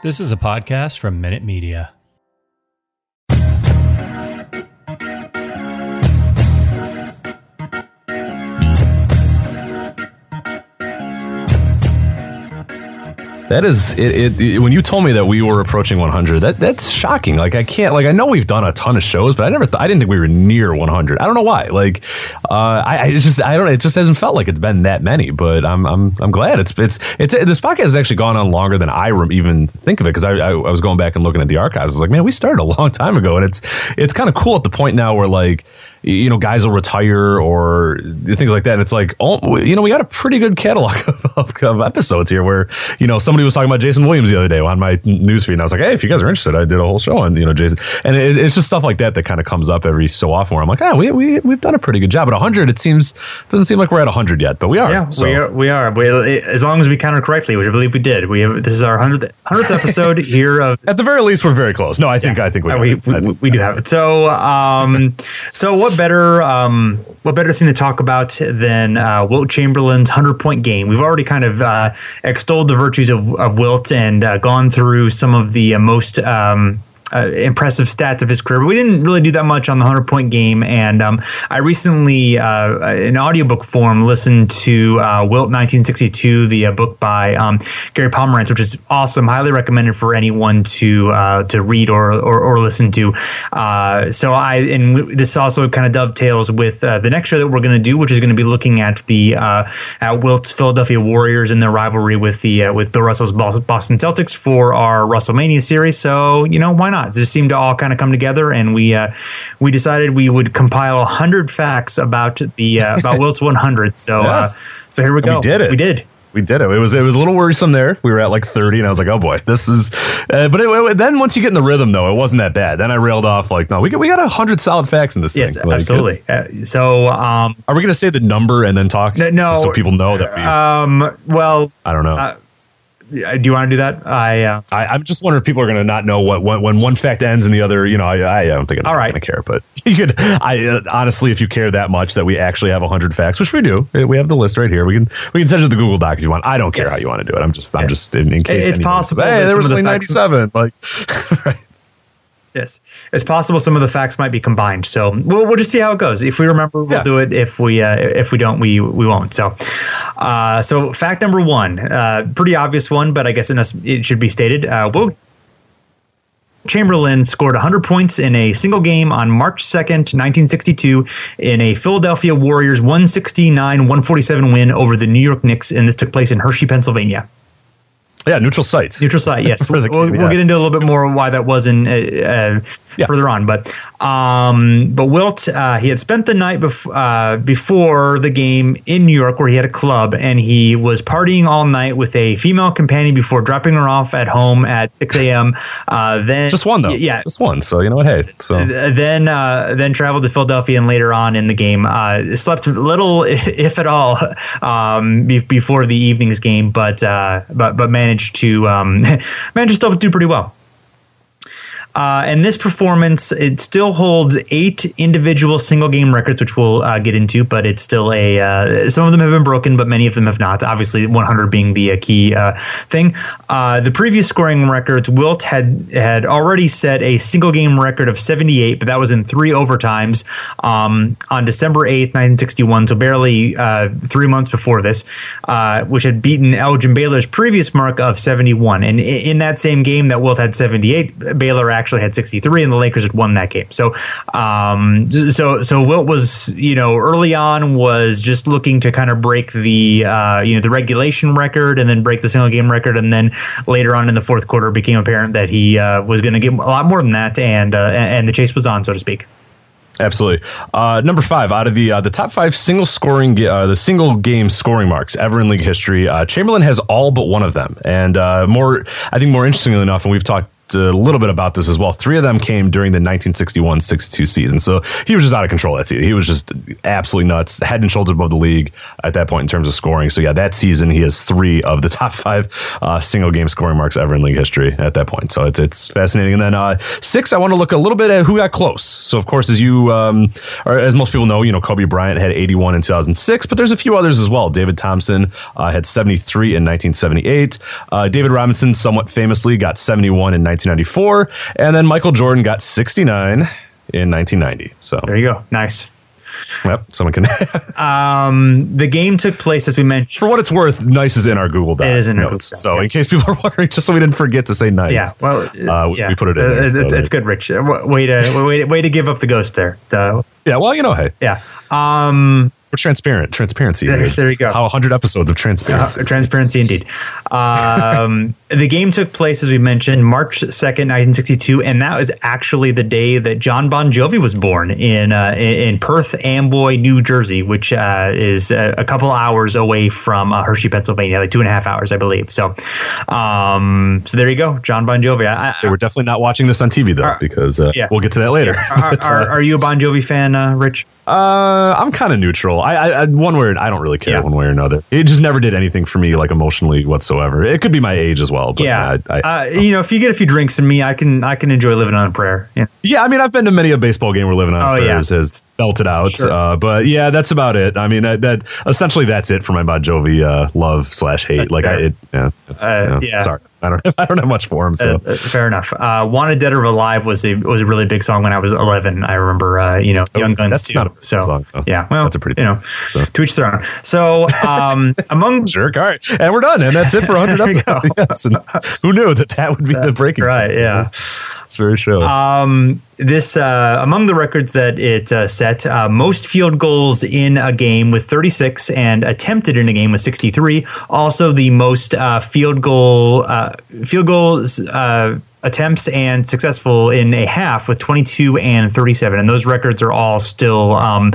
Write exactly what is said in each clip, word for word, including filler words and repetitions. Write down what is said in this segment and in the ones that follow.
This is a podcast from Minute Media. That is it, it, it. When you told me that we were approaching one hundred, that that's shocking. Like I can't. Like I know we've done a ton of shows, but I never. Th- I didn't think we were near one hundred. I don't know why. Like uh, I, I just. I don't. It just hasn't felt like it's been that many. But I'm. I'm. I'm glad it's. It's. It's. This podcast has actually gone on longer than I even think of it, because I, I. I was going back and looking at the archives. I was like, man, we started a long time ago, and it's. It's kind of cool at the point now where like, you know, guys will retire or things like that. And it's like, oh, you know, we got a pretty good catalog of, of, of episodes here where, you know, somebody was talking about Jason Williams the other day on my newsfeed. And I was like, hey, if you guys are interested, I did a whole show on, you know, Jason. And it, it's just stuff like that that kind of comes up every so often where I'm like, ah, we, we, we've done a pretty good job. At one hundred, it seems, doesn't seem like we're at one hundred yet, but we are. Yeah, so. we are. We are. We, as long as we counted correctly, which I believe we did. We have, this is our hundredth episode here. Of, At the very least, we're very close. No, I think, yeah, I think we, we, we, we, we do have it. So, um, so what better, um, what better thing to talk about than uh, Wilt Chamberlain's hundred-point game? We've already kind of uh, extolled the virtues of, of Wilt and uh, gone through some of the uh, most um, uh, impressive stats of his career, but we didn't really do that much on the hundred-point game. And um, I recently, uh, in audiobook form, listened to uh, Wilt nineteen sixty-two, the uh, book by um, Gary Pomerantz, which is awesome. Highly recommended for anyone to uh, to read or or, or listen to. Uh, so I and this also kind of dovetails with uh, the next show that we're going to do, which is going to be looking at the uh, at Wilt's Philadelphia Warriors and their rivalry with the uh, with Bill Russell's Boston Celtics for our WrestleMania series. So you know, why not? It just seemed to all kind of come together, and we uh, we decided we would compile a hundred facts about the uh, about Wilt's one hundred. So yeah. uh, so here we go. We did it. We did. We did it. It was it was a little worrisome there. We were at like thirty, and I was like, "Oh boy, this is." Uh, but it, it, then once you get in the rhythm, though, it wasn't that bad. Then I railed off like, "No, we got we got a hundred solid facts in this yes, thing." Like, absolutely. Uh, so, um, are we going to say the number and then talk? No, no so people know that. We, um, well, I don't know. Uh, do you want to do that? I, uh, I I'm just wondering if people are going to not know what when, when one fact ends and the other. You know, I I don't think I'm right. going to care. But you could. I uh, honestly, if you care that much that we actually have a hundred facts, which we do, we have the list right here. We can we can send it to the Google Doc if you want. I don't care yes. how you want to do it. I'm just I'm yes. just in, in case it's possible. Hey, there was only ninety-seven. Like, right. Yes, it's possible some of the facts might be combined. So we'll we'll just see how it goes. If we remember, we'll yeah. do it. If we uh, if we don't, we we won't. So, uh, so fact number one, uh, pretty obvious one, but I guess it, it should be stated. Uh, Wilt Chamberlain scored one hundred points in a single game on March second, nineteen sixty-two, in a Philadelphia Warriors one sixty-nine one forty-seven win over the New York Knicks, and this took place in Hershey, Pennsylvania. Yeah, neutral site. Neutral site, yes. we'll, game, we'll yeah. get into a little bit more why that wasn't uh, uh, yeah. further on. But um, but Wilt, uh, he had spent the night bef- uh, before the game in New York, where he had a club, and he was partying all night with a female companion before dropping her off at home at six a.m. Uh, then just one though, yeah, just one. So you know what? Hey, so then uh, then traveled to Philadelphia, and later on in the game, uh, slept little, if at all, um, before the evening's game, but uh, but but managed. to um, managed to still do pretty well. Uh, and this performance, it still holds eight individual single game records, which we'll uh, get into, but it's still a, uh, some of them have been broken, but many of them have not. Obviously, one hundred being the uh, key uh, thing. Uh, the previous scoring records, Wilt had, had already set a single game record of seventy-eight, but that was in three overtimes um, on December eighth, nineteen sixty-one, so barely uh, three months before this, uh, which had beaten Elgin Baylor's previous mark of seventy-one. And in, in that same game that Wilt had seventy-eight, Baylor actually actually had sixty-three, and the Lakers had won that game. So, um, so, so Wilt was, you know, early on was just looking to kind of break the, uh, you know, the regulation record and then break the single game record. And then later on in the fourth quarter, it became apparent that he uh, was going to get a lot more than that. And, uh, and the chase was on, so to speak. Absolutely. Uh, number five, out of the uh, the top five single scoring, uh, the single game scoring marks ever in league history, uh, Chamberlain has all but one of them. And uh, more, I think more interestingly enough, and we've talked a little bit about this as well. Three of them came during the nineteen sixty-one sixty-two season. So he was just out of control that season. He was just absolutely nuts, head and shoulders above the league at that point in terms of scoring. So yeah, that season he has three of the top five uh, single game scoring marks ever in league history at that point. So it's it's fascinating. And then uh, six, I want to look a little bit at who got close. So of course, as you um, or as most people know, you know Kobe Bryant had eighty-one in two thousand six, but there's a few others as well. David Thompson uh, had seventy-three in nineteen seventy-eight. Uh, David Robinson, somewhat famously, got seventy-one in nineteen ninety-four, and then Michael Jordan got sixty-nine in nineteen ninety. So there you go. Nice. Yep, someone can. um, the game took place, as we mentioned. For what it's worth, nice is in our Google Doc it is in our notes. Google Doc, so yeah. in case people are wondering, just so we didn't forget to say nice. Yeah, well, uh, yeah. we put it in. Uh, there, it's, so it's, that, it's good, Rich. Way to way to, way to give up the ghost there. So, yeah, well, you know, hey, yeah. Um, we're transparent. Transparency. There, there you go. How one hundred episodes of transparency. Uh, transparency, indeed. Um, the game took place, as we mentioned, March second, nineteen sixty-two, and that was actually the day that John Bon Jovi was born in uh, in Perth Amboy, New Jersey, which uh, is a, a couple hours away from uh, Hershey, Pennsylvania, like two and a half hours, I believe. So, um, so there you go, John Bon Jovi. I, I, Hey, we're definitely not watching this on T V though, uh, because uh, yeah. we'll get to that later. are, are, are you a Bon Jovi fan, uh, Rich? Uh, I'm kind of neutral. I, I, I one way, I don't really care Yeah. one way or another. It just never did anything for me, like emotionally whatsoever. It could be my age as well. But Yeah, I, I, uh, you know, if you get a few drinks in me, I can I can enjoy living on a prayer. Yeah, yeah. I mean, I've been to many a baseball game where Living on Oh, Prayers yeah. has belted out. Sure. Uh, but yeah, that's about it. I mean, that, that essentially that's it for my Bon Jovi uh, love slash hate. That's like, fair. I, it, yeah, it's, Uh, yeah, yeah. Sorry, I don't, I don't have much for him. So. Uh, uh, fair enough. Uh, "Wanted Dead or Alive" was a was a really big song when I was eleven. I remember, uh, you know, Young Guns that's too. not a big so song, though. yeah, well, That's a pretty you know, so. to each their own. So um, among Jerk. All right, and we're done, and that's it for one hundred There you episodes. Yes, and who knew that that would be the breaking right, point? yeah. It's very show. Um, this uh, among the records that it uh, set, uh, most field goals in a game with thirty-six, and attempted in a game with sixty-three. Also, the most uh, field goal uh, field goals uh, attempts and successful in a half with twenty-two and thirty-seven, and those records are all still um,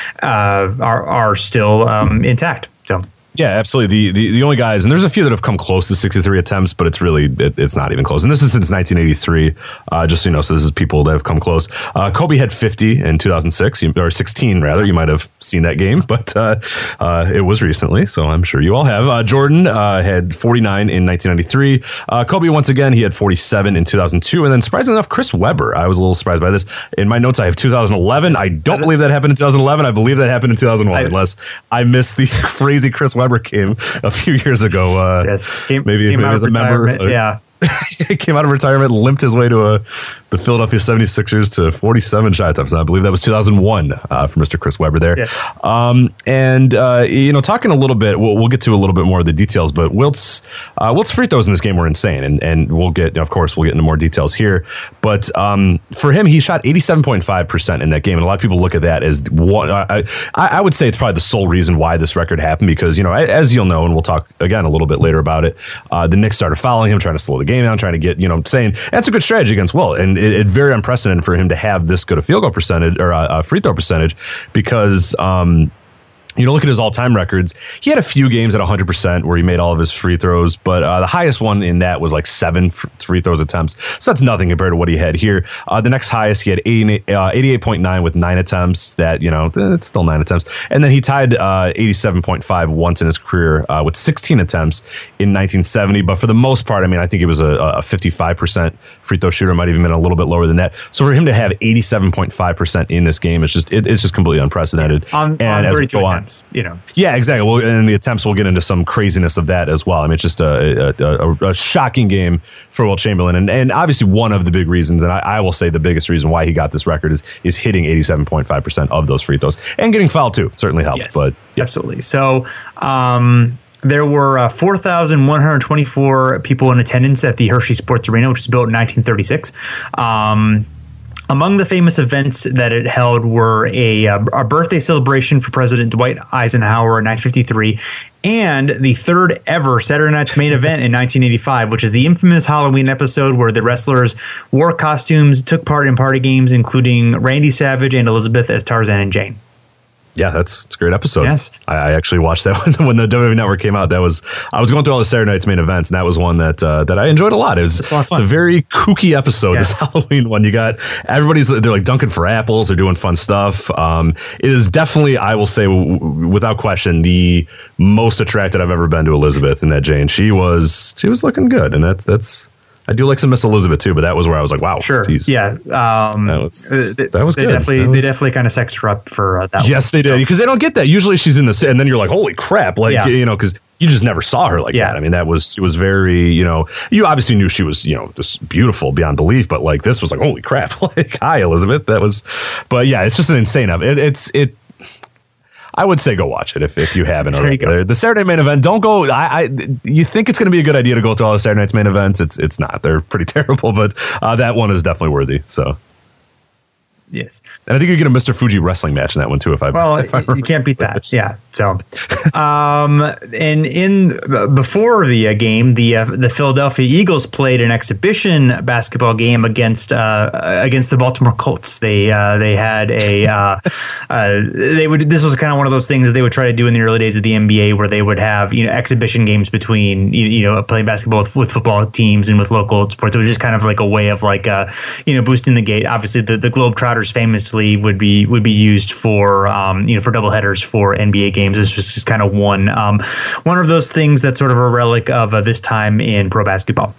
uh, are are still um, intact. So. Yeah, absolutely. The, the the only guys, and there's a few that have come close to sixty-three attempts, but it's really, it, it's not even close. And this is since nineteen eighty-three, uh, just so you know. So this is people that have come close. Uh, Kobe had fifty in two thousand six, or sixteen rather. You might have seen that game, but uh, uh, it was recently, so I'm sure you all have. Uh, Jordan uh, had forty-nine in nineteen ninety-three. Uh, Kobe, once again, he had forty-seven in two thousand two. And then, surprisingly enough, Chris Webber. I was a little surprised by this. In my notes, I have two thousand eleven. I don't believe that happened in two thousand eleven. I believe that happened in two thousand one, I, unless I missed the crazy Chris Webber came a few years ago. Uh, Yes, came, maybe, came maybe out as of a member. retirement, yeah. He came out of retirement, limped his way to a, the Philadelphia seventy-sixers to forty-seven shot attempts. And I believe that was two thousand one uh, for Mister Chris Webber there. Yes. Um, and, uh, you know, talking a little bit, we'll, we'll get to a little bit more of the details, but Wilt's, uh, Wilt's free throws in this game were insane. And, and we'll get, of course, we'll get into more details here. But um, for him, he shot eighty-seven point five percent in that game. And a lot of people look at that as one. I, I, I would say it's probably the sole reason why this record happened, because, you know, as you'll know, and we'll talk again a little bit later about it, uh, the Knicks started fouling him, trying to slow the game down, trying to get, you know, saying that's a good strategy against Wilt. And it, it's very unprecedented for him to have this good a field goal percentage or a, a free throw percentage, because, um, you know, look at his all-time records. He had a few games at one hundred percent where he made all of his free throws, but uh, the highest one in that was like seven free throws attempts. So that's nothing compared to what he had here. Uh, the next highest, he had eighty-eight point nine with nine attempts. That, you know, it's still nine attempts. And then he tied uh, eighty-seven point five once in his career uh, with sixteen attempts in nineteen seventy. But for the most part, I mean, I think he was a, a fifty-five percent free throw shooter. Might have even been a little bit lower than that. So for him to have eighty-seven point five percent in this game, it's just it, it's just completely unprecedented. On, and on as we go on, attempts, you know. yeah, exactly. Well, and the attempts, we'll get into some craziness of that as well. I mean, it's just a, a, a, a shocking game for Wilt Chamberlain, and and obviously one of the big reasons, and I, I will say the biggest reason why he got this record is is hitting eighty-seven point five percent of those free throws, and getting fouled too certainly helped. Yes, but yeah. Absolutely. So. Um, There were uh, four thousand one hundred twenty-four people in attendance at the Hershey Sports Arena, which was built in nineteen thirty-six. Um, among the famous events that it held were a, a birthday celebration for President Dwight Eisenhower in nineteen fifty-three, and the third ever Saturday Night's Main Event in nineteen eighty-five, which is the infamous Halloween episode where the wrestlers wore costumes, took part in party games, including Randy Savage and Elizabeth as Tarzan and Jane. Yeah, that's, that's a great episode. Yes. I, I actually watched that when, when the W W E Network came out. That was I was going through all the Saturday Night's main events, and that was one that uh, that I enjoyed a lot. It was it's a, it's a very kooky episode. Yes. This Halloween one, you got everybody's they're like dunking for apples, they're doing fun stuff. Um, it is definitely, I will say, w- without question, the most attracted I've ever been to Elizabeth in that Jane. She was she was looking good, and that's that's. I do like some Miss Elizabeth too, but that was where I was like, "Wow, sure, geez. yeah." Um, that was they, that was they good. definitely that was, they definitely kind of sexed her up for uh, that. Yes, one, they so. did, because they don't get that. Usually, she's in the and then you're like, "Holy crap!" Like yeah. you know, because you just never saw her like yeah. that. I mean, that was it was very you know. You obviously knew she was you know just beautiful beyond belief, but like this was like, "Holy crap!" Like, hi, Elizabeth. That was, but yeah, it's just an insane. It, it's it. I would say go watch it if, if you haven't already. You the Saturday main event, don't go. I, I you think it's going to be a good idea to go through all the Saturday night's main events? It's it's not. They're pretty terrible, but uh, that one is definitely worthy. So yes, and I think you get a Mister Fuji wrestling match in that one too. If I well, if I you can't beat that. Yeah. So, um, and in before the uh, game, the uh, the Philadelphia Eagles played an exhibition basketball game against uh, against the Baltimore Colts. They uh, they had a uh, uh, they would this was kind of one of those things that they would try to do in the early days of the N B A, where they would have you know exhibition games between you, you know playing basketball with, with football teams and with local sports. It was just kind of like a way of like uh, you know boosting the gate. Obviously, the the Globetrotters famously would be would be used for um, you know for doubleheaders for N B A games. This was just kind of one um, one of those things that's sort of a relic of uh, this time in pro basketball.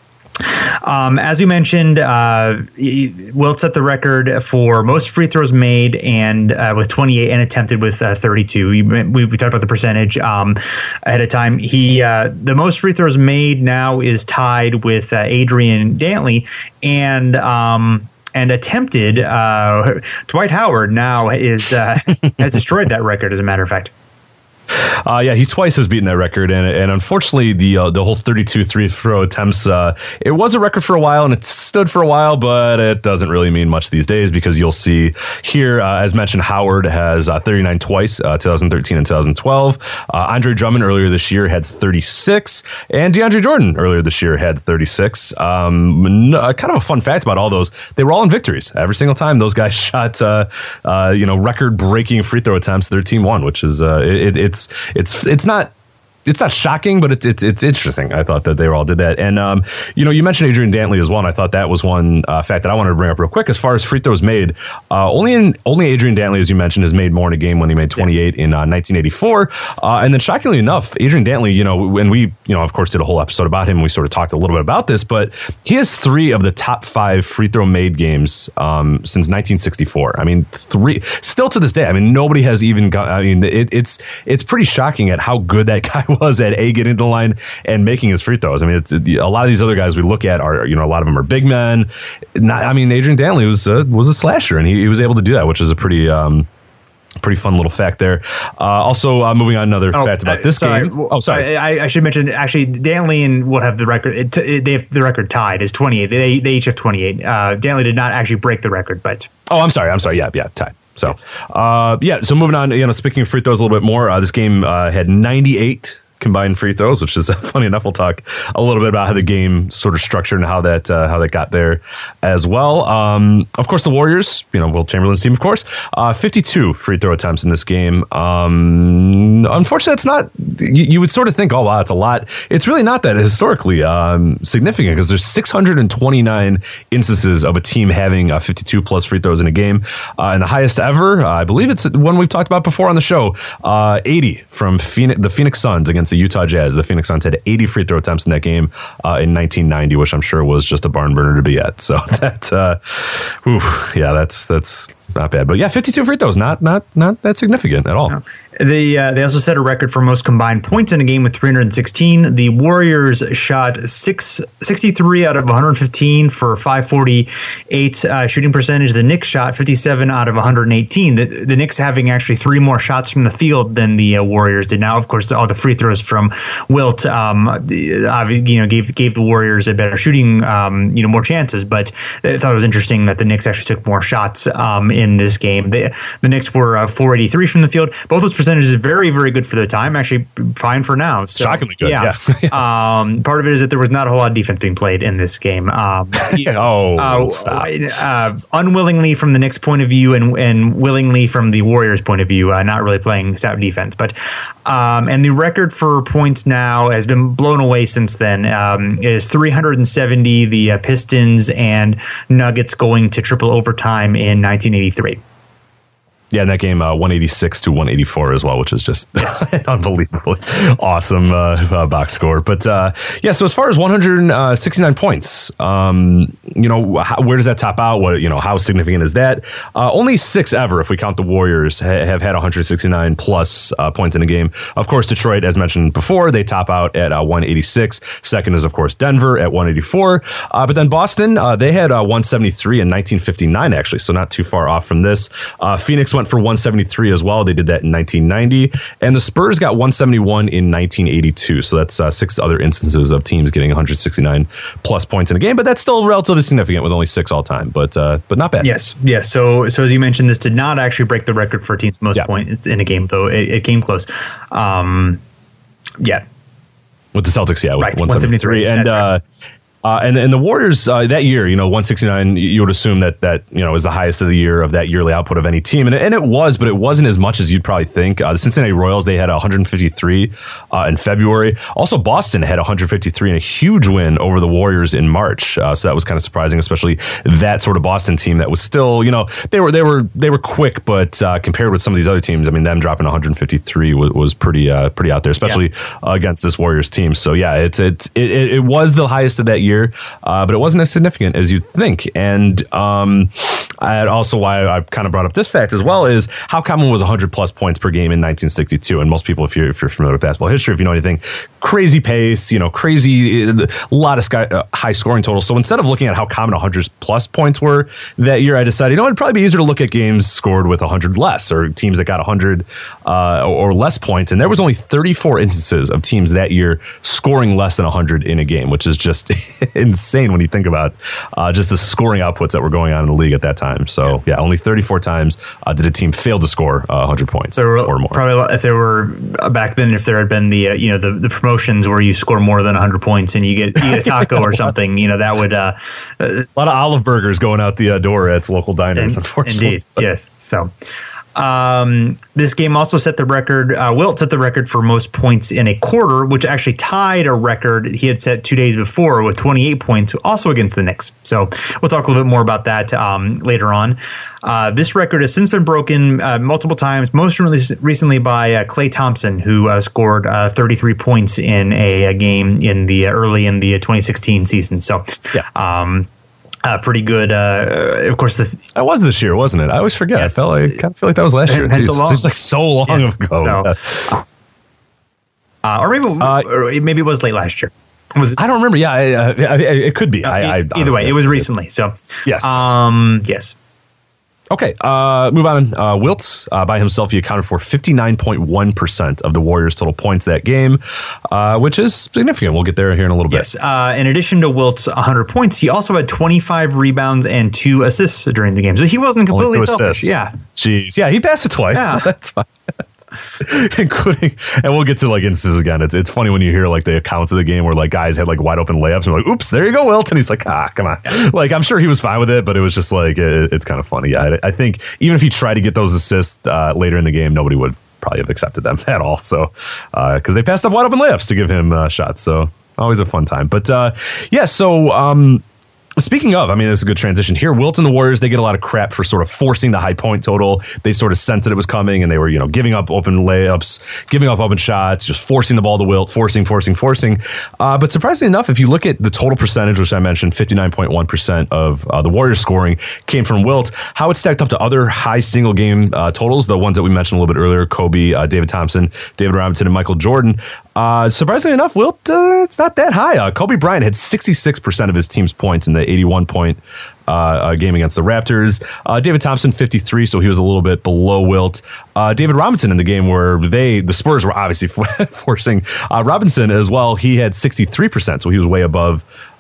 Um, as we mentioned, uh, Wilt set the record for most free throws made, and uh, with twenty-eight, and attempted with uh, thirty-two. We, we, we talked about the percentage um, ahead of time. He uh, the most free throws made now is tied with uh, Adrian Dantley, and um, and attempted. Uh, Dwight Howard now is uh, has destroyed that record. As a matter of fact. Uh, yeah, he twice has beaten that record, and and unfortunately, the uh, the whole thirty-two three throw attempts, uh, it was a record for a while, and it stood for a while, but it doesn't really mean much these days, because you'll see here, uh, as mentioned, Howard has uh, thirty-nine twice, uh, twenty thirteen and twenty twelve. Uh, Andre Drummond earlier this year had thirty-six, and DeAndre Jordan earlier this year had thirty-six. Um, no, kind of a fun fact about all those, they were all in victories. Every single time those guys shot, uh, uh, you know, record-breaking free throw attempts, their team won, which is uh, it, it It's it's it's not it's not shocking, but it's it's it's interesting. I thought that they all did that, and um, you know, you mentioned Adrian Dantley as well, and I thought that was one uh, fact that I wanted to bring up real quick. As far as free throws made, uh, only in only Adrian Dantley, as you mentioned, has made more in a game when he made twenty-eight in uh, nineteen eighty-four, uh, and then shockingly enough, Adrian Dantley, you know, when we you know of course did a whole episode about him, we sort of talked a little bit about this, but he has three of the top five free throw made games um, since nineteen sixty-four. I mean, three still to this day. I mean, nobody has even got. I mean, it, it's it's pretty shocking at how good that guy was at a getting to the line and making his free throws. I mean, it's a lot of these other guys we look at are, you know, a lot of them are big men. Not, I mean, Adrian Dantley was uh, was a slasher, and he, he was able to do that, which is a pretty um, pretty fun little fact there. Uh, also, uh, moving on, another oh, fact about this sorry. game. Oh, sorry, I, I should mention actually, Dantley and will have the record. It, it, they have the record tied is twenty-eight. They they each have twenty-eight. Uh, Dantley did not actually break the record, but oh, I'm sorry, I'm sorry. Yeah, yeah, tied. So, uh, yeah. So moving on, you know, speaking of free throws a little bit more, uh, this game uh, had ninety-eight combined free throws, which is uh, funny enough. We'll talk a little bit about how the game sort of structured and how that uh, how that got there as well. Um, of course, the Warriors, you know, Wilt Chamberlain's team, of course, uh, fifty-two free throw attempts in this game. Um, unfortunately, it's not. You, you would sort of think, oh wow, it's a lot. It's really not that historically um, significant, because there's six hundred twenty-nine instances of a team having uh, fifty-two plus free throws in a game, uh, and the highest ever, uh, I believe it's one we've talked about before on the show, uh, eighty from Phoenix, the Pheonix Suns against the Utah Jazz. The Phoenix Suns had eighty free throw attempts in that game uh, in nineteen ninety, which I'm sure was just a barn burner to be at. So that, uh, oof, yeah, that's that's not bad. But yeah, fifty-two free throws, not not not that significant at all. No. They uh, they also set a record for most combined points in a game with three hundred sixteen. The Warriors shot six, sixty-three out of one hundred fifteen for five forty-eight uh, shooting percentage. The Knicks shot fifty-seven out of one hundred eighteen. The, the Knicks having actually three more shots from the field than the uh, Warriors did. Now, of course, all the free throws from Wilt, um, you know, gave gave the Warriors a better shooting, um, you know, more chances. But I thought it was interesting that the Knicks actually took more shots um, in in this game. The, the Knicks were uh, four eighty-three from the field. Both those percentages very, very good for their time. Actually, fine for now. So, shockingly good. Yeah. yeah. um, part of it is that there was not a whole lot of defense being played in this game. Um, oh, uh, stop. Uh, unwillingly from the Knicks' point of view, and and willingly from the Warriors' point of view, uh, not really playing stout defense. But um, and the record for points now has been blown away since then. Um, is three hundred seventy. The uh, Pistons and Nuggets going to triple overtime in nineteen eighty-three. Yeah, in that game, uh, one eighty-six to one eighty-four as well, which is just yes. unbelievably awesome uh, uh, box score. But uh, yeah, so as far as one hundred sixty-nine points, um, you know, how, where does that top out? What you know, how significant is that? Uh, only six ever, if we count the Warriors, ha- have had one hundred sixty-nine plus uh, points in a game. Of course, Detroit, as mentioned before, they top out at uh, one eighty-six. Second is, of course, Denver at one eighty-four. Uh, but then Boston, uh, they had uh, one seventy-three in nineteen fifty-nine, actually, so not too far off from this. Uh, Phoenix went for one seventy-three as well. They did that in nineteen ninety. And the Spurs got one seventy-one in nineteen eighty-two. So that's uh, six other instances of teams getting one hundred sixty-nine plus points in a game. But that's still relatively significant with only six all time. But uh, but not bad. Yes. Yes. So so as you mentioned, this did not actually break the record for teams most yeah. points in a game, though. It, it came close. Um, yeah. With the Celtics, yeah, with right. one seventy-three. And uh, right. Uh, and and the Warriors uh, that year, you know, one sixty-nine, you would assume that that you know is the highest of the year of that yearly output of any team, and it, and it was, but it wasn't as much as you'd probably think. Uh, the Cincinnati Royals, they had one hundred fifty-three uh, in February. Also, Boston had one hundred fifty-three in a huge win over the Warriors in March. Uh, so that was kind of surprising, especially that sort of Boston team that was still, you know, they were they were they were quick, but uh, compared with some of these other teams, I mean, them dropping one hundred fifty-three was, was pretty uh, pretty out there, especially yeah. uh, against this Warriors team. So yeah, it's it's it, it was the highest of that year. Uh, but it wasn't as significant as you'd think. And um, I also why I kind of brought up this fact as well is how common was one hundred plus points per game in nineteen sixty-two. And most people, if you're, if you're familiar with basketball history, if you know anything, crazy pace, you know, crazy, a lot of sky, uh, high scoring totals. So instead of looking at how common one hundred plus points were that year, I decided, you know, it'd probably be easier to look at games scored with one hundred less or teams that got one hundred uh, or, or less points. And there was only thirty-four instances of teams that year scoring less than one hundred in a game, which is just insane. Insane when you think about uh, just the scoring outputs that were going on in the league at that time. So yeah, only thirty-four times uh, did a team fail to score uh, one hundred points there were, or more. Probably if there were back then, if there had been the uh, you know the, the promotions where you score more than one hundred points and you get, you get a taco or something, you know that would uh, a lot of olive burgers going out the uh, door at local diners. And, unfortunately, indeed, yes. So. Um, this game also set the record. Uh, Wilt set the record for most points in a quarter, which actually tied a record he had set two days before with twenty-eight points, also against the Knicks. So we'll talk a little bit more about that um, later on. Uh, this record has since been broken uh, multiple times, most recently by uh, Klay Thompson, who uh, scored uh, thirty-three points in a, a game in the uh, early in the twenty sixteen season. So, yeah. Um, Uh, pretty good. Uh, of course, the, that was this year, wasn't it? I always forget. Yes. I, felt like, I kind of feel like that was last year. It's so like so long yes. ago. So, uh, or maybe, uh, or maybe it was late last year. Was it? I don't remember. Yeah, I, I, I, it could be. Uh, I, I, either honestly, way, it was recently. So yes, um, yes. Okay, uh, move on. Uh, Wilt, uh, by himself, he accounted for fifty-nine point one percent of the Warriors' total points that game, uh, which is significant. We'll get there here in a little bit. Yes. Uh, in addition to Wilt's one hundred points, he also had twenty-five rebounds and two assists during the game. So he wasn't completely Only two selfish. Assists. Yeah. Jeez. Yeah, he passed it twice. Yeah. So that's fine. Including, and we'll get to like instances again. It's it's funny when you hear like the accounts of the game where like guys had like wide open layups and like, oops, there you go, Wilt, and he's like, ah, come on. Yeah. Like I'm sure he was fine with it, but it was just like it, it's kind of funny. Yeah, I, I think even if he tried to get those assists uh, later in the game, nobody would probably have accepted them at all. So because uh, they passed up wide open layups to give him uh, shots, so always a fun time. But uh, yeah, so. Um, Speaking of, I mean, this is a good transition here. Wilt and the Warriors, they get a lot of crap for sort of forcing the high point total. They sort of sensed that it was coming, and they were, you know, giving up open layups, giving up open shots, just forcing the ball to Wilt, forcing, forcing, forcing. Uh, but surprisingly enough, if you look at the total percentage, which I mentioned, fifty-nine point one percent of uh, the Warriors scoring came from Wilt, how it stacked up to other high single game uh, totals, the ones that we mentioned a little bit earlier, Kobe, uh, David Thompson, David Robinson, and Michael Jordan. Uh, surprisingly enough, Wilt, uh, it's not that high. Uh, Kobe Bryant had sixty-six percent of his team's points in the eighty-one point uh, uh, game against the Raptors. Uh, David Thompson, fifty-three, so he was a little bit below Wilt. Uh, David Robinson in the game where they, the Spurs were obviously forcing uh, Robinson as well. He had sixty-three percent, so he was way above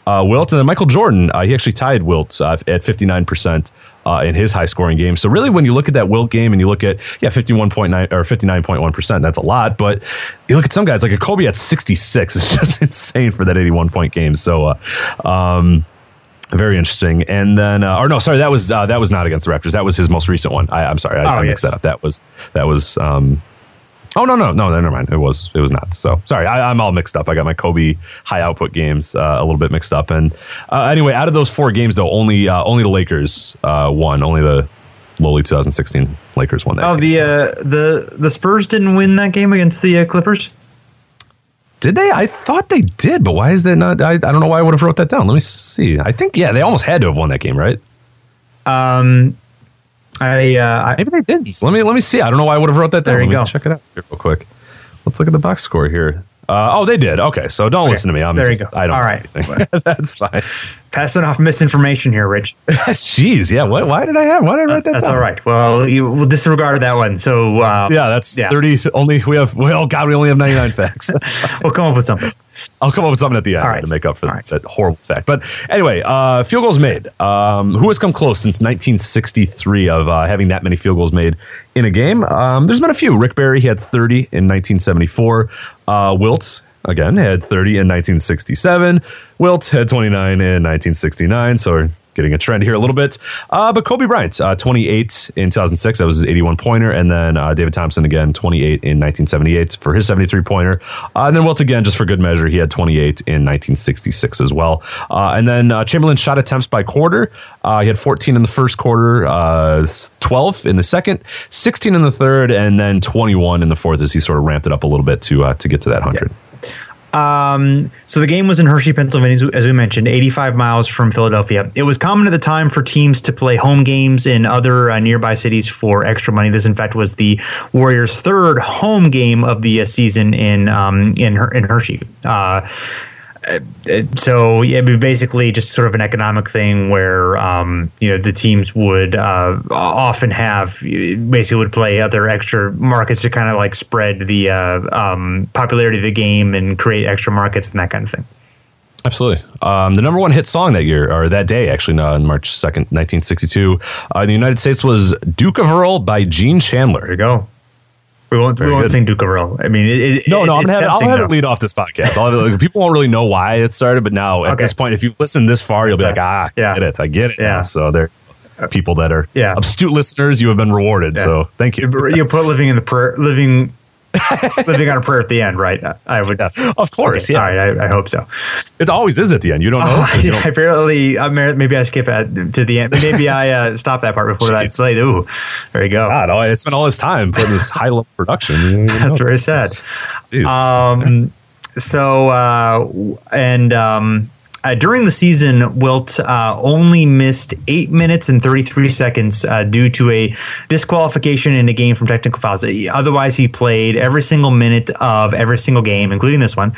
uh, Wilt, and then Michael Jordan. Uh, he actually tied Wilt uh, at fifty-nine percent uh, in his high scoring game. So really, when you look at that Wilt game and you look at yeah, fifty-one point nine or fifty-nine point one percent, that's a lot. But you look at some guys like a Kobe at sixty-six. It's just insane for that eighty-one point game. So. Uh, um, Very interesting, and then, uh, or no, sorry, that was uh, that was not against the Raptors. That was his most recent one. I, I'm sorry, I, oh, I mixed yes. that up. That was that was. Um, oh no, no, no, never mind. It was it was not. So sorry, I, I'm all mixed up. I got my Kobe high output games uh, a little bit mixed up. And uh, anyway, out of those four games, though, only uh, only the Lakers uh, won. Only the lowly twenty sixteen Lakers won that. Oh, game, the so. uh, the the Spurs didn't win that game against the uh, Clippers. Did they? I thought they did, but why is that not? I, I don't know why I would have wrote that down. Let me see. I think, yeah, they almost had to have won that game, right? Um, I, uh, I Maybe they didn't. Let me let me see. I don't know why I would have wrote that down. There you Let me go. check it out here real quick. Let's look at the box score here. Uh, oh, they did. Okay, so don't Okay. listen to me. I'm There you just, go. I don't All know right. anything. That's fine. passing off misinformation here, Rich. Jeez, yeah. What? Why did I have? Why did I write that? That's down? all right. Well, you will disregard that one. So uh, Yeah, that's Yeah. thirty. Only we have. Well, God, we only have ninety-nine facts. we'll come up with something. I'll come up with something at the end All right. to make up for All right. that horrible fact. But anyway, uh, field goals made. Um, who has come close since nineteen sixty-three of uh, having that many field goals made in a game? Um, there's been a few. Rick Barry had thirty in nineteen seventy-four. Uh, Wilt, again, had thirty in nineteen sixty-seven. Wilt had twenty-nine in nineteen sixty-nine. So we're getting a trend here a little bit. Uh, but Kobe Bryant, uh, twenty-eight in two thousand six. That was his eighty-one pointer. And then uh, David Thompson, again, twenty-eight in nineteen seventy-eight for his seventy-three pointer. Uh, and then Wilt, again, just for good measure, he had twenty-eight in nineteen sixty-six as well. Uh, and then uh, Chamberlain shot attempts by quarter. Uh, he had fourteen in the first quarter, uh, twelve in the second, sixteen in the third, and then twenty-one in the fourth as he sort of ramped it up a little bit to uh, to get to that one hundred. Yeah. Um, so the game was in Hershey, Pennsylvania, as we mentioned, eighty-five miles from Philadelphia. It was common at the time for teams to play home games in other uh, nearby cities for extra money. This, in fact, was the Warriors' third home game of the uh, season in um, in, Her- in Hershey. Uh, So yeah, it'd be basically just sort of an economic thing where um, you know the teams would uh, often have basically would play other extra markets to kind of like spread the uh, um, popularity of the game and create extra markets and that kind of thing. Absolutely. Um, the number one hit song that year, or that day, actually, no, on March second, nineteen sixty-two, uh, in the United States was Duke of Earl by Gene Chandler. There you go. We won't, we won't sing Duke of Earl. I mean, it, it, No, no, I'm it's gonna have, I'll tempting, have though. it lead off this podcast. I'll have it, like, people won't really know why it started, but now at Okay. this point, if you listen this far, you'll be like, ah, I Yeah. get it. I get it. Yeah. now. So there are people that are Yeah. astute listeners. You have been rewarded. Yeah. So thank you. You put living in the prayer, living, living on a prayer at the end, right? I would. Yeah, of course. Okay, Yeah. All right. I, I hope so. It always is at the end. You don't know. Oh, 'cause you don't- apparently, uh, maybe I skip at, to the end. Maybe I uh, stop that part before that. It's like, ooh, there you go. God, oh, I spent all this time putting this high level production. You don't even That's know. very sad. Jeez. Um, so, uh, and um, uh, during the season, Wilt uh, only missed eight minutes and thirty-three seconds uh, due to a disqualification in a game from technical fouls. Otherwise, he played every single minute of every single game, including this one.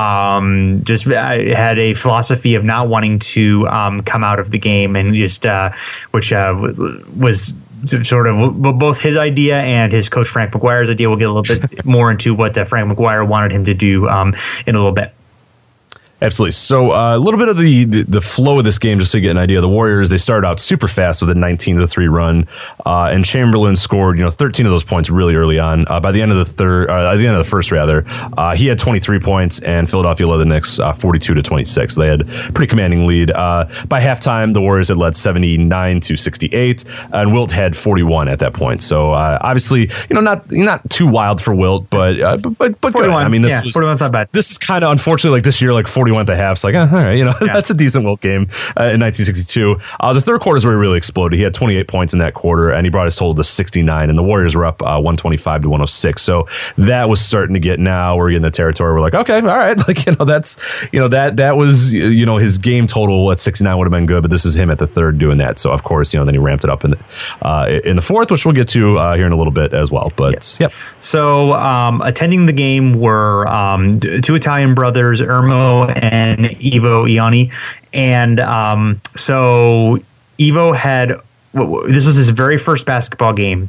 Um, just uh, had a philosophy of not wanting to um, come out of the game, and just uh, which uh, w- was. Sort of both his idea and his coach Frank McGuire's idea. We'll get a little bit more into what uh, Frank McGuire wanted him to do um, in a little bit. Absolutely. So uh, a little bit of the, the the flow of this game, just to get an idea. The Warriors, they started out super fast with a nineteen to three run, uh, and Chamberlain scored you know thirteen of those points really early on. Uh, by the end of the third, uh, at the end of the first rather, uh, he had twenty-three points, and Philadelphia led the Knicks uh, forty-two to twenty-six. They had a pretty commanding lead. Uh, by halftime, the Warriors had led seventy-nine to sixty-eight, and Wilt had forty-one at that point. So uh, obviously, you know, not not too wild for Wilt, but uh, but but, but good. forty-one. I mean, this Yeah, was forty-one's not bad. This is kind of unfortunately like this year, like forty-one at the half. It's like, uh, all right, you know, Yeah. that's a decent Wilt game uh, in nineteen sixty-two. Uh, the third quarter is where he really exploded. He had twenty-eight points in that quarter, and he brought his total to sixty-nine, and the Warriors were up uh, one twenty-five to one oh six. So that was starting to get, now we're in the territory. We're like, okay, all right. Like, you know, that's, you know, that, that was, you know, his game total at sixty-nine would have been good, but this is him at the third doing that. So of course, you know, then he ramped it up in the, uh, in the fourth, which we'll get to uh, here in a little bit as well. But Yes. yep. So um, attending the game were um, d- two Italian brothers, Ermo and Ivo Ioni. And um, so Ivo had, w- w- this was his very first basketball game.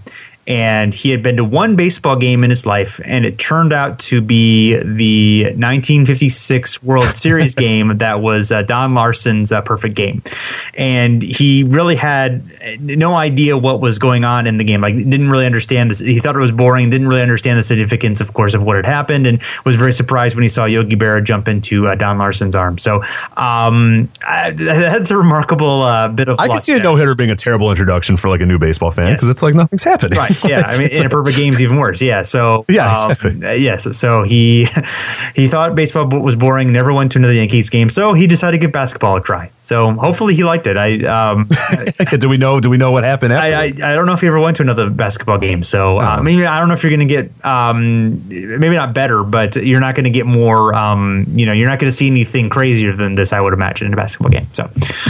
and he had been to one baseball game in his life, and it turned out to be the nineteen fifty-six World Series game that was uh, Don Larsen's uh, perfect game. And he really had no idea what was going on in the game. Like, didn't really understand this. He thought it was boring, didn't really understand the significance, of course, of what had happened, and was very surprised when he saw Yogi Berra jump into uh, Don Larsen's arms. So um, I, that's a remarkable uh, bit of I can see a no-hitter being a terrible introduction for like a new baseball fan, because yes. it's like nothing's happening. Right, yeah. I mean, in a perfect game's even worse. Yeah, so yeah, um, exactly. Yes, so he he thought baseball was boring, never went to another Yankees game, so he decided to give basketball a try. So hopefully he liked it. I um, do we know? Do we know what happened after? I, I I don't know if he ever went to another basketball game. So uh, I mean, I don't know if you're going to get um, maybe not better, but you're not going to get more. Um, you know, you're not going to see anything crazier than this, I would imagine, in a basketball game. So.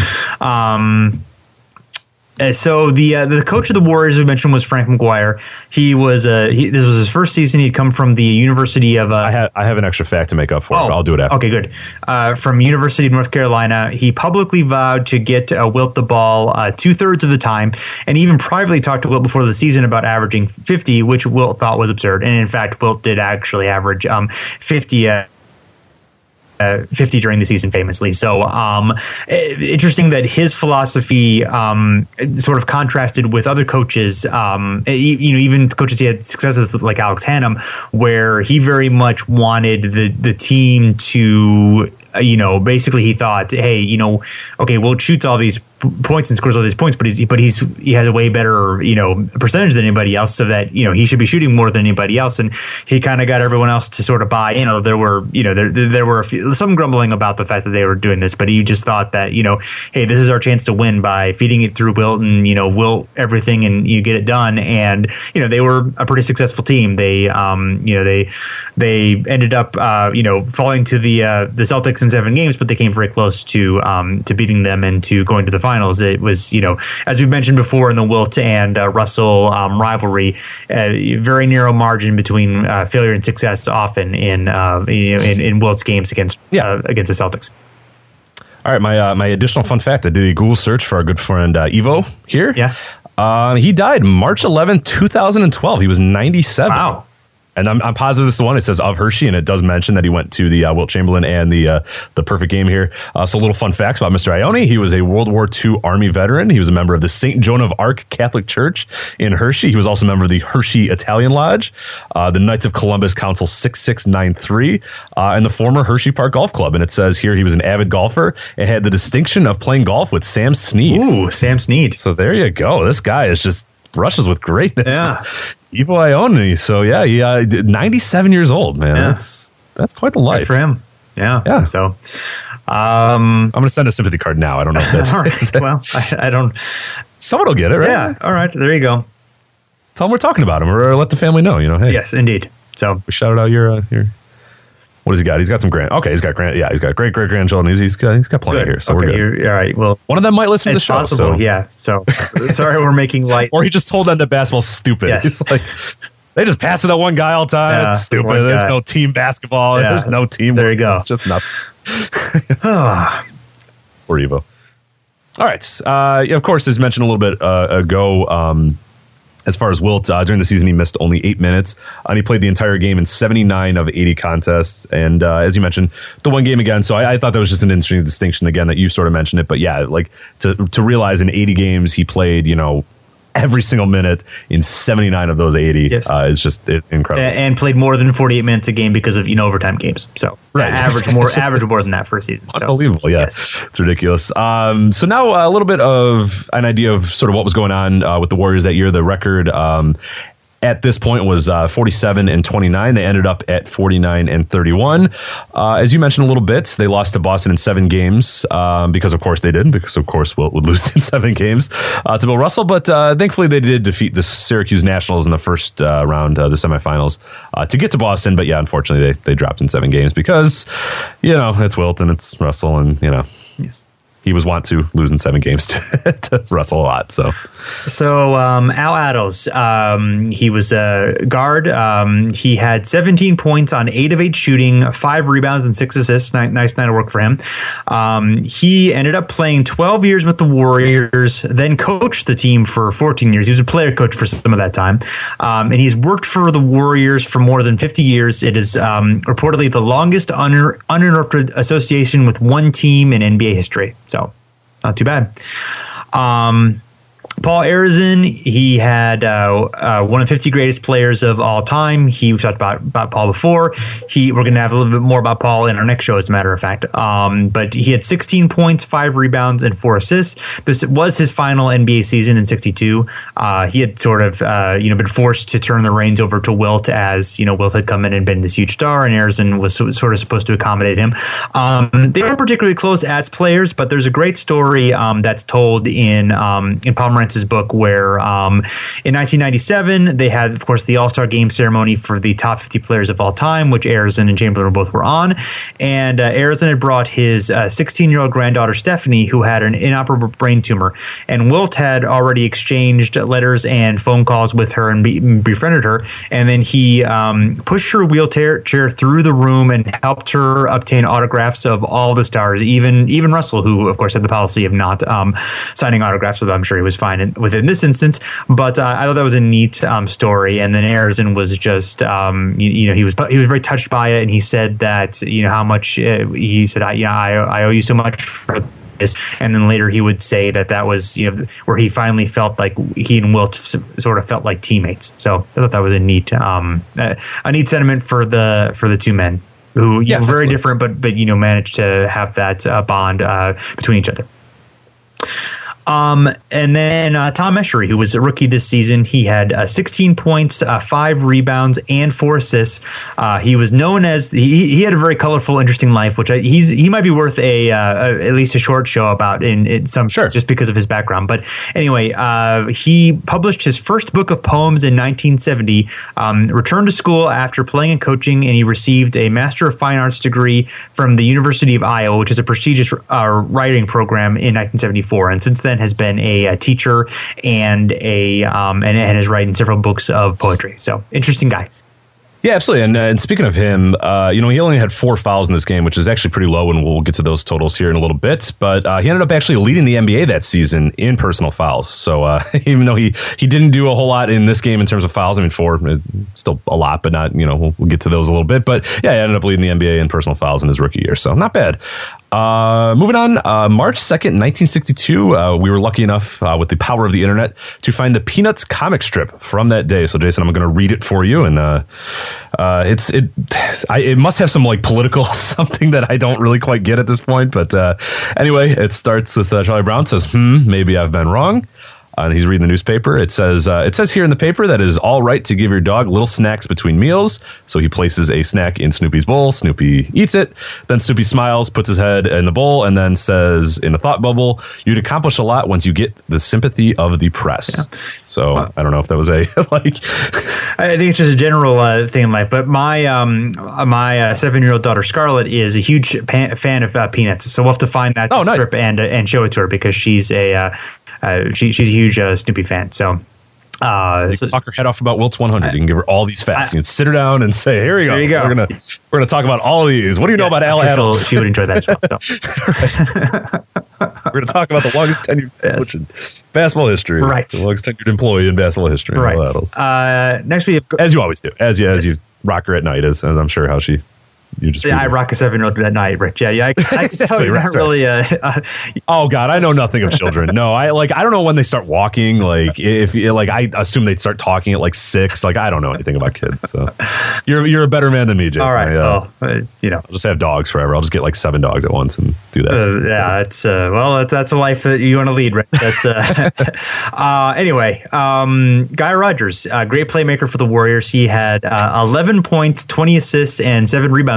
Um, Uh, so the uh, the coach of the Warriors we mentioned was Frank McGuire. He was uh, he, this was his first season. He'd come from the University of. Uh, I have I have an extra fact to make up for. Oh, it, but I'll do it after. Okay, good. Uh, from University of North Carolina, he publicly vowed to get uh, Wilt the ball uh, two thirds of the time, and even privately talked to Wilt before the season about averaging fifty, which Wilt thought was absurd. And in fact, Wilt did actually average um, fifty. Uh, Uh, fifty during the season, famously. So um, interesting that his philosophy um, sort of contrasted with other coaches. Um, you know, even coaches he had success with, like Alex Hannum, where he very much wanted the the team to. You know, basically he thought, hey, you know, okay, Wilt shoots all these p- points and scores all these points, but he's but he's he has a way better, you know, percentage than anybody else, so that, you know, he should be shooting more than anybody else. And he kind of got everyone else to sort of buy in. You know, there were, you know, there there were a few, some grumbling about the fact that they were doing this, but he just thought that, you know, hey, this is our chance to win by feeding it through Wilt, and, you know, Wilt everything and you get it done. And, you know, they were a pretty successful team. They, um, you know, they they ended up, uh, you know, falling to the uh, the Celtics in seven games, but they came very close to um, to beating them and to going to the finals. It was, you know, as we've mentioned before in the Wilt and uh, Russell um, rivalry, a very narrow margin between uh, failure and success often in uh, in, in Wilt's games against yeah. uh, against the Celtics. All right, my uh, my additional fun fact: I did a Google search for our good friend uh, Evo here. Yeah, uh, he died March eleventh, two thousand twelve. He was ninety-seven. Wow. And I'm, I'm positive this is the one. It says of Hershey, and it does mention that he went to the uh, Wilt Chamberlain and the uh, the perfect game here. Uh, so, little fun facts about Mister Ione. He was a World War Two Army veteran. He was a member of the Saint Joan of Arc Catholic Church in Hershey. He was also a member of the Hershey Italian Lodge, uh, the Knights of Columbus Council six six nine three, uh, and the former Hershey Park Golf Club. And it says here he was an avid golfer and had the distinction of playing golf with Sam Snead. Ooh, Sam Snead. So there you go. This guy is just rushes with greatness. Yeah. Evo Ione. So yeah, he uh, ninety-seven years old, man. Yeah. That's that's quite the life. Good for him. Yeah. Yeah. So um, I'm going to send a sympathy card now. I don't know if that's all right. Well, I, I don't. Someone will get it, right? Yeah. All right. There you go. Tell them we're talking about him, or let the family know. You know. Hey. Yes, indeed. So we shouted out your uh, your. What has he got? He's got some grand. Okay, he's got grand. Yeah, he's got great great grandchildren. He's he's got he's got plenty good. here. So okay, we're good. All right. Well, one of them might listen to the show. Possible. So. Yeah. So sorry, we're making light. Or he just told them that basketball's stupid. Yes. He's like, they just pass to that one guy all the time. Yeah, it's stupid. There's no team basketball. Yeah. There's no team. There you go. It's just nothing. Poor Evo. All right. Uh, yeah, of course, as mentioned a little bit uh, ago, um, as far as Wilt, uh, during the season, he missed only eight minutes, and he played the entire game in seventy-nine of eighty contests. And uh, as you mentioned, the one game again. So I, I thought that was just an interesting distinction again that you sort of mentioned it. But yeah, like to to realize in eighty games he played, you know, every single minute in seventy-nine of those eighty. Yes. Uh, it's just it's incredible. And played more than forty-eight minutes a game because of, you know, overtime games. So right. average more just, average more than that for a season. Unbelievable. So, yeah. Yes. It's ridiculous. Um, so now uh, a little bit of an idea of sort of what was going on uh, with the Warriors that year. The record um, at this point was uh, forty-seven and twenty-nine. They ended up at forty-nine and thirty-one. Uh, as you mentioned a little bit, they lost to Boston in seven games um, because, of course, they did. Because, of course, Wilt would lose in seven games uh, to Bill Russell. But uh, thankfully, they did defeat the Syracuse Nationals in the first uh, round, uh, the semifinals, uh, to get to Boston. But, yeah, unfortunately, they, they dropped in seven games because, you know, it's Wilt and it's Russell and, you know. Yes. he was wont to lose in seven games to, to Russell a lot. So, so um, Al Ados, um, he was a guard. Um, he had seventeen points on eight of eight shooting, five rebounds and six assists. Nice, nice night of work for him. Um, he ended up playing twelve years with the Warriors, then coached the team for fourteen years. He was a player coach for some of that time. Um, and he's worked for the Warriors for more than fifty years. It is um, reportedly the longest un- uninterrupted association with one team in N B A history. So, not too bad. Um, Paul Arizin, he had uh, uh, one of the fifty greatest players of all time. He was talked about, about Paul before. He we're going to have a little bit more about Paul in our next show, as a matter of fact. Um, but he had sixteen points, five rebounds, and four assists. This was his final N B A season in sixty-two. Uh, he had sort of uh, you know been forced to turn the reins over to Wilt, as you know Wilt had come in and been this huge star, and Arizin was sort of supposed to accommodate him. Um, they weren't particularly close as players, but there's a great story um, that's told in um, in Pomerantz's book, where um, in nineteen ninety-seven they had, of course, the All-Star Game ceremony for the top fifty players of all time, which Arizin and Chamberlain both were on. And uh, Arizin had brought his sixteen-year-old uh, granddaughter Stephanie, who had an inoperable brain tumor, and Wilt had already exchanged letters and phone calls with her and be- befriended her. And then he um, pushed her wheelchair chair through the room and helped her obtain autographs of all the stars, even even Russell, who of course had the policy of not um, signing autographs, so I'm sure he was fine in, within this instance. But uh, I thought that was a neat um, story. And then Arizin was just, um, you, you know, he was he was very touched by it, and he said that, you know, how much uh, he said, I, yeah, I, I owe you so much for this. And then later he would say that that was, you know, where he finally felt like he and Wilt sort of felt like teammates. So I thought that was a neat, um, uh, a neat sentiment for the for the two men who, you yeah, know, very absolutely. different, but but you know, managed to have that uh, bond uh, between each other. Um, and then uh, Tom Eschery, who was a rookie this season, he had uh, sixteen points, uh, five rebounds, and four assists. Uh, he was known as he, he had a very colorful, interesting life, which I, he's he might be worth a, uh, a at least a short show about in, in some sure. just because of his background. But anyway, uh, he published his first book of poems in nineteen seventy. Um, returned to school after playing and coaching, and he received a Master of Fine Arts degree from the University of Iowa, which is a prestigious uh, writing program, in nineteen seventy-four. And since then has been a, a teacher and a um, and, and has written several books of poetry. So interesting guy. Yeah, absolutely. And, uh, and speaking of him, uh, you know, he only had four fouls in this game, which is actually pretty low, and we'll get to those totals here in a little bit. But uh, he ended up actually leading the N B A that season in personal fouls. So uh, even though he, he didn't do a whole lot in this game in terms of fouls, I mean, four, still a lot, but not, you know, we'll, we'll get to those a little bit. But yeah, he ended up leading the N B A in personal fouls in his rookie year. So not bad. Uh, moving on, uh, March second, nineteen sixty-two, uh, we were lucky enough uh, with the power of the internet to find the Peanuts comic strip from that day. So Jason, I'm going to read it for you. And uh, uh, it's it I, it must have some like political something that I don't really quite get at this point. But uh, anyway, it starts with uh, Charlie Brown says, hmm, maybe I've been wrong. Uh, and he's reading the newspaper. It says uh, it says here in the paper that it is all right to give your dog little snacks between meals. So he places a snack in Snoopy's bowl. Snoopy eats it. Then Snoopy smiles, puts his head in the bowl, and then says in a thought bubble, "You'd accomplish a lot once you get the sympathy of the press." Yeah. So uh, I don't know if that was a like. I think it's just a general uh, thing in life. But my um my uh, seven year old daughter Scarlett is a huge pan- fan of uh, Peanuts. So we'll have to find that oh, strip nice. and uh, and show it to her, because she's a. Uh, Uh, she, she's a huge uh, Snoopy fan. So, uh, you so, can talk her head off about Wilt's one hundred. I, you can give her all these facts. I, you can sit her down and say, "Here you go. There you go. We're gonna we're gonna talk about all of these. What do you yes, know about Al Ados?" She would enjoy that as well. So. We're gonna talk about the longest tenured yes. coach in basketball history. Right. The longest tenured employee in basketball history. Right. Al Ados. Uh, next we have, as you always do, as you as yes. you rock her at night, as, as I'm sure how she. You just yeah, I rock a seven-year-old at night, Rich. Yeah, yeah. I, I exactly, not right, really. Uh, uh, oh God, I know nothing of children. No, I like. I don't know when they start walking. Like, if like, I assume they'd start talking at like six. Like, I don't know anything about kids. So, you're you're a better man than me, Jason. All right. I, uh, well, uh, you know, I'll just have dogs forever. I'll just get like seven dogs at once and do that. Uh, yeah, it's uh, well, that's, that's a life that you want to lead, Rich. That's uh, uh, anyway. Um, Guy Rodgers, a great playmaker for the Warriors. He had uh, eleven points, twenty assists, and seven rebounds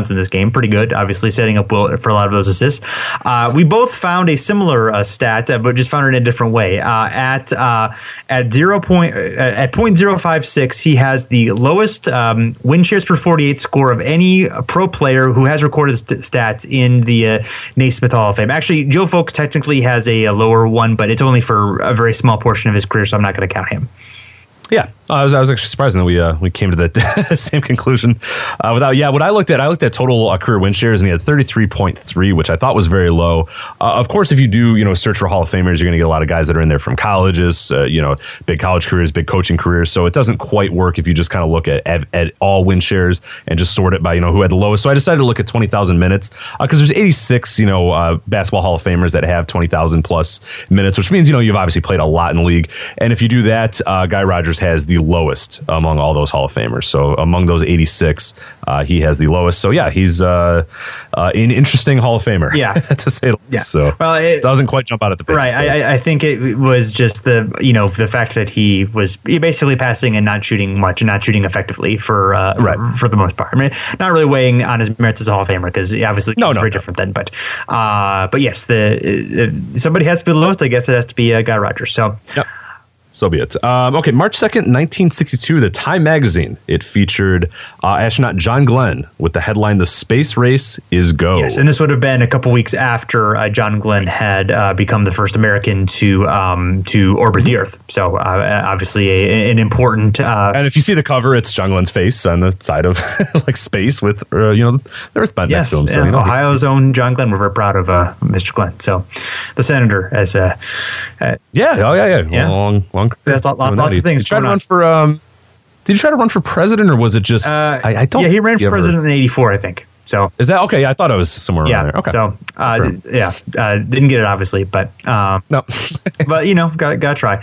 rebounds in this game. Pretty good, obviously, setting up Wilt for a lot of those assists. Uh, we both found a similar uh, stat, uh, but just found it in a different way. Uh, at uh, at zero point uh, at point zero five six, he has the lowest um, win shares per forty-eight score of any pro player who has recorded st- stats in the uh, Naismith Hall of Fame. Actually, Joe Folks technically has a, a lower one, but it's only for a very small portion of his career, so I'm not going to count him. Yeah, I was I was actually surprised that we uh, we came to that same conclusion. Uh, without yeah, what I looked at, I looked at total uh, career win shares, and he had thirty-three point three, which I thought was very low. Uh, of course, if you do you know search for Hall of Famers, you're going to get a lot of guys that are in there from colleges, uh, you know, big college careers, big coaching careers. So it doesn't quite work if you just kind of look at, at at all win shares and just sort it by you know who had the lowest. So I decided to look at twenty thousand minutes because uh, there's eighty-six you know uh, basketball Hall of Famers that have twenty thousand plus minutes, which means you know you've obviously played a lot in the league. And if you do that, uh, Guy Rodgers has the lowest among all those Hall of Famers. So among those eighty-six, uh, he has the lowest. So yeah, he's uh, uh, an interesting Hall of Famer. Yeah, to say the least. Yeah. So well, it doesn't quite jump out at the page. Right. I, I think it was just the you know the fact that he was basically passing and not shooting much and not shooting effectively for uh, right. for, for the most part. I mean, not really weighing on his merits as a Hall of Famer because obviously no, he's no, very no. different then. But uh, but yes, the uh, somebody has to be the lowest. I guess it has to be uh, Guy Rodgers. So. Yep. So be it. Um, okay, March second, nineteen sixty-two, the Time magazine. It featured uh, astronaut John Glenn with the headline, "The Space Race is Go." Yes, and this would have been a couple weeks after uh, John Glenn had uh, become the first American to um, to orbit the Earth. So uh, obviously a, an important... Uh, and if you see the cover, it's John Glenn's face on the side of like space with uh, you know the Earth band yes, next to him. So, uh, you know, Ohio's own John Glenn. We're very proud of uh, Mister Glenn. So the senator as a... Uh, yeah, oh yeah, yeah. yeah. Long, long. There's lot, lot, lots did of things. Did you try to run for? Um, did you try to run for president, or was it just? Uh, I, I don't. Yeah, he ran for ever, president in eighty-four, I think. So is that okay? I thought it was somewhere yeah, around there. Okay. So uh, Sure. d- yeah, uh, didn't get it obviously, but um, no. but you know, got got to try.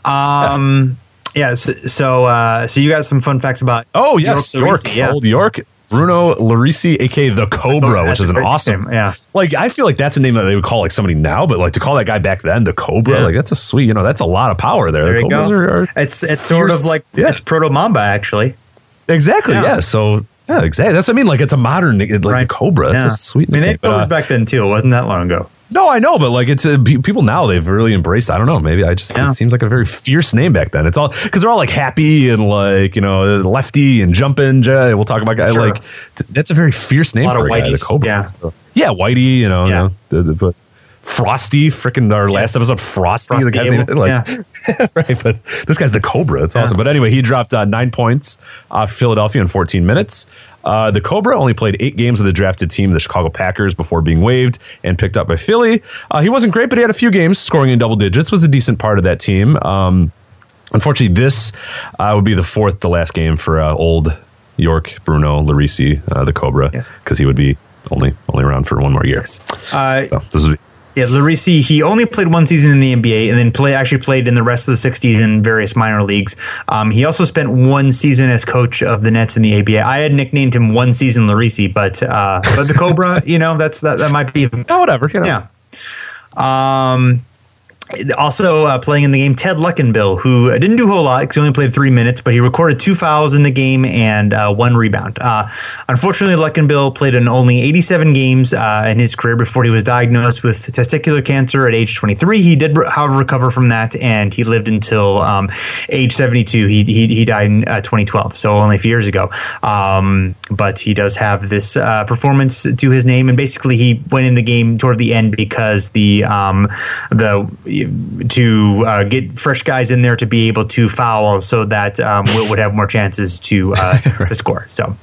Um, yeah. yeah. So so, uh, so you got some fun facts about? Oh yes, York, York, Larisi, yeah. Old York. Bruno Larisi, aka the Cobra, Oh, which is an awesome name. Yeah. Like I feel like that's a name that they would call like somebody now, but like to call that guy back then the Cobra, Yeah. like that's a sweet, you know, that's a lot of power there. There the you Cobras go. Are, are it's it's sort fierce. of like Yeah. it's Proto Mamba actually. Exactly. Yeah. Yeah. So yeah, exactly. That's what I mean. Like it's a modern, like Right. the Cobra. That's Yeah. a sweet. I mean, they had nickname, but, Cobras uh, back then too. It wasn't that long ago. No, I know, but like it's uh, pe- people now they've really embraced. I don't know. Maybe I just Yeah. it seems like a very fierce name back then. It's all because they're all like happy and like you know lefty and jumping. Jay, we'll talk about guys Sure. like t- that's a very fierce name A lot for of a guy, the Whiteys, Cobra. yeah. So, yeah, Whitey. You know, Yeah. you know the, the, but Frosty, freaking our last Yes. episode, Frosty, Frosty the guy's name, Abel, like, yeah. right. But this guy's the Cobra. It's Yeah. awesome. But anyway, he dropped uh, nine points off Philadelphia in fourteen minutes. Uh, the Cobra only played eight games of the drafted team, the Chicago Packers, before being waived and picked up by Philly. Uh, he wasn't great, but he had a few games scoring in double digits, was a decent part of that team. Um, unfortunately, this uh, would be the fourth to last game for uh, old York Bruno Larisi, uh, the Cobra, because Yes. he would be only only around for one more year. Uh, So this is Yeah, Larisi, he only played one season in the N B A and then play actually played in the rest of the sixties in various minor leagues. Um, he also spent one season as coach of the Nets in the A B A. I had nicknamed him One Season Larisi, but uh, but the Cobra, you know, that's that, that might be oh, whatever. You know. yeah. Um, also uh, playing in the game, Ted Luckenbill, who didn't do a whole lot because he only played three minutes, but he recorded two fouls in the game and uh, one rebound. Uh, unfortunately, Luckenbill played in only eighty-seven games uh, in his career before he was diagnosed with testicular cancer at age twenty-three. He did, however, recover from that, and he lived until um, age seventy-two. He he, he died in uh, twenty twelve, so only a few years ago. Um, but he does have this uh, performance to his name, and basically he went in the game toward the end because the um, the to uh, get fresh guys in there to be able to foul so that um, Wilt would have more chances to, uh, to score. So.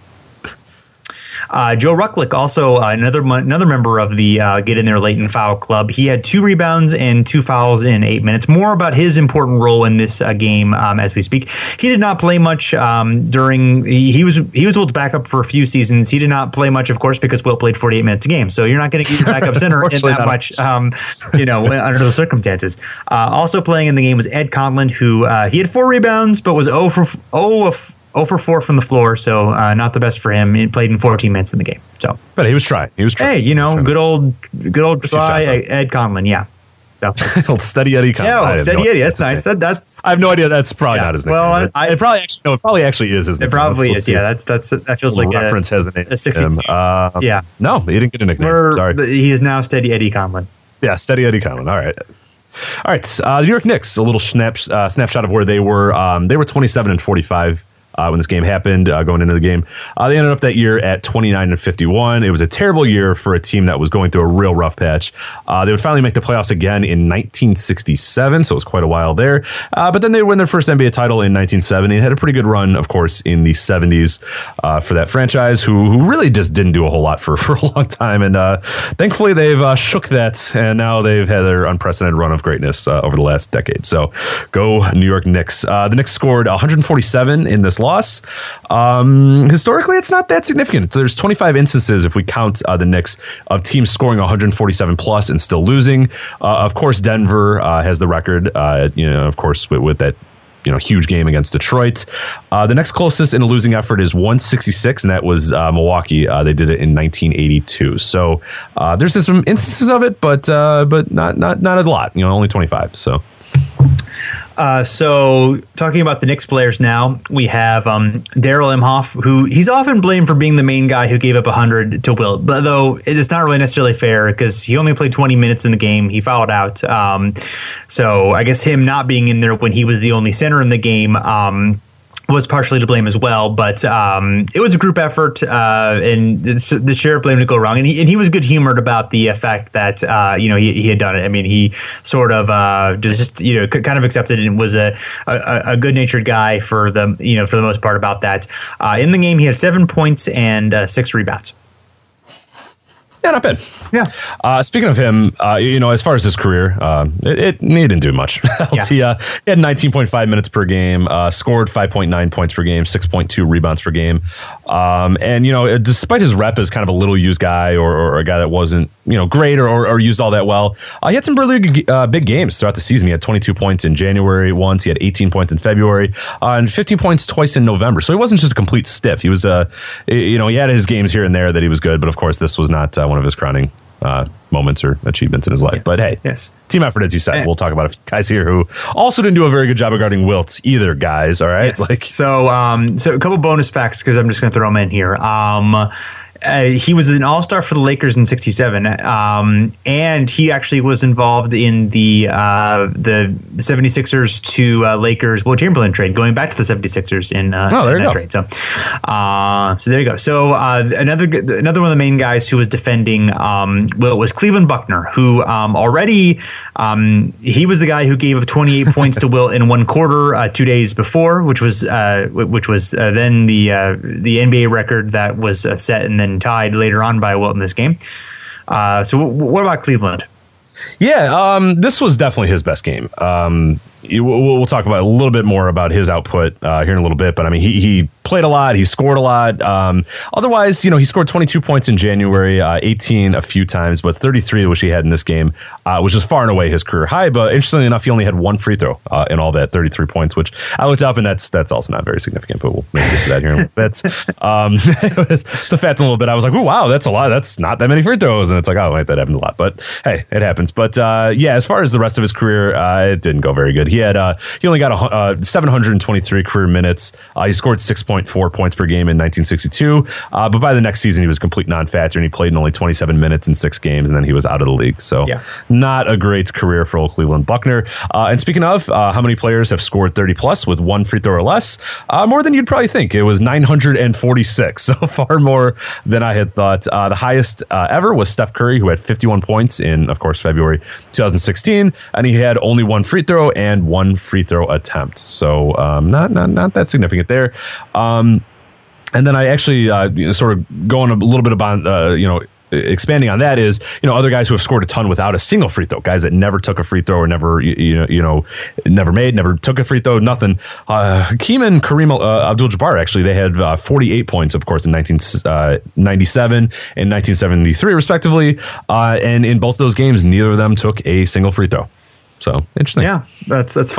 Uh, Joe Rucklick, also uh, another another member of the uh, Get In There Late and Foul Club. He had two rebounds and two fouls in eight minutes. More about his important role in this uh, game um, as we speak. He did not play much um, during. He, he was he was Wilt's backup for a few seasons. He did not play much, of course, because Wilt played forty-eight minutes a game. So you're not going to get your backup center in that much, um, you know, under those circumstances. Uh, also playing in the game was Ed Conlon, who uh, he had four rebounds, but was zero for zero of. oh for four from the floor, so uh, not the best for him. He played in fourteen minutes in the game. So, but he was trying. He was trying. Hey, you know, good old, good old try, shots Ed Conlon. Yeah. So. Steady Eddie Conlon. Yeah, Steady no Eddie. That's nice. That, that's. I have no idea. That's probably yeah, not his name. Well, I, it probably actually no. It probably actually is his name. It probably let's, is. Let's yeah, that's that's that feels like reference a, has a name. A sixty-two. Uh, yeah. No, he didn't get a nickname. We're, Sorry. He is now Steady Eddie Conlon. Yeah, Steady Eddie Conlon. All right. All right. Uh, the New York Knicks. A little snap, uh, snapshot of where they were. Um, they were twenty-seven and forty-five. Uh, when this game happened, uh, going into the game, uh, they ended up that year at twenty-nine and fifty-one. It was a terrible year for a team that was going through a real rough patch. Uh, they would finally make the playoffs again in nineteen sixty-seven, so it was quite a while there. Uh, but then they win their first N B A title in nineteen seventy. Had a pretty good run, of course, in the seventies uh, for that franchise, who who really just didn't do a whole lot for, for a long time. And uh, thankfully, they've uh, shook that, and now they've had their unprecedented run of greatness uh, over the last decade. So go New York Knicks. Uh, the Knicks scored one hundred forty-seven in this loss. Um, historically, it's not that significant. There's twenty-five instances, if we count uh, the Knicks, of teams scoring one hundred forty-seven plus and still losing. Uh, of course, Denver uh, has the record. Uh, you know, of course, with, with that you know huge game against Detroit. Uh, the next closest in a losing effort is one sixty-six, and that was uh, Milwaukee. Uh, they did it in nineteen eighty-two. So uh, there's some instances of it, but uh, but not not not a lot. You know, only twenty-five. So. Uh, so talking about the Knicks players now, we have um, Daryl Imhoff, who he's often blamed for being the main guy who gave up one hundred to Wilt, but though it's not really necessarily fair because he only played twenty minutes in the game. He fouled out. Um, so I guess him not being in there when he was the only center in the game um, was partially to blame as well, but um, it was a group effort, uh, and the sheriff blamed it go wrong, and he and he was good humored about the uh, fact that uh, you know he, he had done it. I mean, he sort of uh, just you know kind of accepted it and was a a, a good natured guy for the you know for the most part about that. Uh, in the game, he had seven points and uh, six rebounds. Yeah, not bad. Yeah. Uh, speaking of him, uh, you know, as far as his career, uh, it, it he didn't do much. yeah. he, uh, he had nineteen point five minutes per game, uh, scored five point nine points per game, six point two rebounds per game. Um, and, you know, despite his rep as kind of a little used guy or, or a guy that wasn't, you know, great or, or, or used all that well, uh, he had some really uh, big games throughout the season. He had twenty-two points in January once. He had eighteen points in February uh, and fifteen points twice in November. So he wasn't just a complete stiff. He was, uh, you know, he had his games here and there that he was good. But, of course, this was not uh, one of his crowning Uh, moments or achievements in his life. Yes. But hey, yes. team effort, as you said. And we'll talk about a few guys here who also didn't do a very good job of guarding Wilt either, guys. All right. Yes. Like, so, um, so a couple bonus facts because I'm just going to throw them in here. Um, Uh, he was an all-star for the Lakers in sixty-seven, um, and he actually was involved in the uh, the seventy-sixers to uh, Lakers Will Chamberlain trade, going back to the seventy-sixers in, uh, oh, there in you that go. trade. So, uh, so there you go. So uh, another another one of the main guys who was defending um, Will was Cleveland Buckner, who um, already um, he was the guy who gave up twenty-eight points to Will in one quarter uh, two days before, which was uh, which was uh, then the uh, the N B A record that was uh, set and then tied later on by Wilt in this game. Uh, so w- what about Cleveland? Yeah, um, this was definitely his best game. Um, you, we'll, we'll talk about a little bit more about his output uh, here in a little bit, but I mean, he, he played a lot, he scored a lot. Um, otherwise, you know, he scored twenty-two points in January, uh, eighteen a few times, but thirty-three, which he had in this game, uh, was just far and away his career high. But interestingly enough, he only had one free throw uh, in all that, thirty-three points, which I looked up, and that's that's also not very significant. But we'll maybe get to that here in a little bit. Um, it's a fact a little bit. I was like, oh wow, that's a lot. That's not that many free throws, and it's like, oh wait, that happens a lot. But hey, it happens. But uh, yeah, as far as the rest of his career, uh, it didn't go very good. He had uh, he only got a, uh, seven hundred twenty-three career minutes. Uh, he scored six point four points per game in nineteen sixty-two. Uh, but by the next season, he was a complete non-factor, and he played in only twenty-seven minutes in six games, and then he was out of the league. So yeah. Not a great career for old Cleveland Buckner. Uh, and speaking of, uh, how many players have scored thirty plus with one free throw or less? Uh, more than you'd probably think. It was nine hundred forty-six, so far more than I had thought. Uh, the highest uh, ever was Steph Curry, who had fifty-one points in, of course, February twenty sixteen, and he had only one free throw and one free throw attempt. So um, not, not not that significant there. Um, and then I actually uh, you know, sort of going a little bit about uh, you know. expanding on that is, you know, other guys who have scored a ton without a single free throw, guys that never took a free throw or never, you know, you know, never made, never took a free throw, nothing. Uh, Hakeem and Kareem uh, Abdul-Jabbar, actually, they had uh, forty-eight points, of course, in nineteen ninety-seven and nineteen seventy-three, respectively. Uh, and in both those games, neither of them took a single free throw. So interesting. Yeah, that's that's fun.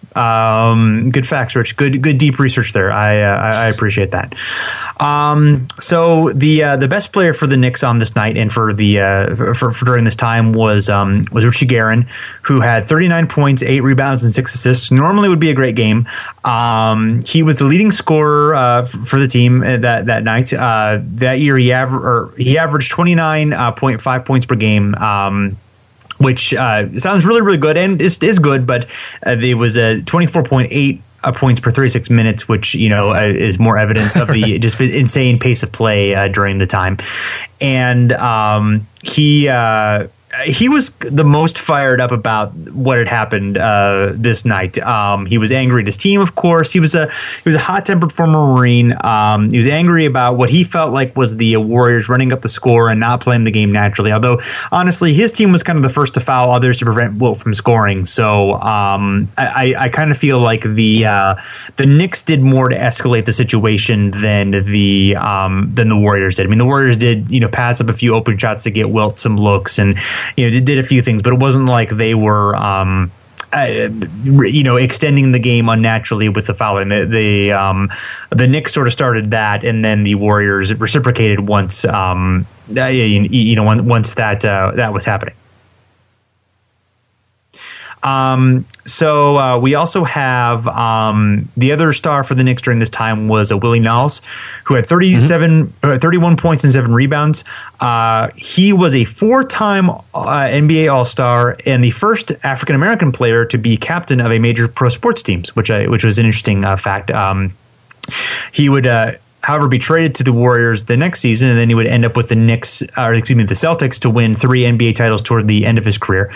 Um, good facts, Rich. Good, good deep research there. I uh, I, I appreciate that. Um, so the uh, the best player for the Knicks on this night and for the uh, for, for during this time was um, was Richie Guerin, who had thirty-nine points, eight rebounds, and six assists. Normally would be a great game. Um, he was the leading scorer uh, for the team that that night. Uh, that year, he aver- or he averaged twenty-nine point five points per game. Um, which uh, sounds really, really good and is, is good, but uh, there was a twenty-four point eight uh, points per thirty-six minutes, which, you know, uh, is more evidence of the just insane pace of play uh, during the time. And um, he... Uh, He was the most fired up about what had happened uh, this night. Um, he was angry at his team, of course. He was a he was a hot-tempered former Marine. Um, he was angry about what he felt like was the Warriors running up the score and not playing the game naturally. Although, honestly, his team was kind of the first to foul others to prevent Wilt from scoring. So um, I, I kind of feel like the uh, the Knicks did more to escalate the situation than the um, than the Warriors did. I mean, the Warriors did you know pass up a few open shots to get Wilt some looks and. You know, did a few things, but it wasn't like they were, um, uh, you know, extending the game unnaturally with the fouling. The the, um, the Knicks sort of started that, and then the Warriors reciprocated once, um, uh, you, you know, once that uh, that was happening. Um, so uh, we also have um, the other star for the Knicks during this time was uh, Willie Knowles, who had thirty-seven, mm-hmm. uh, thirty-one points and seven rebounds. Uh, he was a four-time uh, N B A All-Star and the first African-American player to be captain of a major pro sports teams, which I, which was an interesting uh, fact. Um, he would. Uh, However, be traded to the Warriors the next season, and then he would end up with the Knicks, or excuse me, the Celtics, to win three N B A titles toward the end of his career.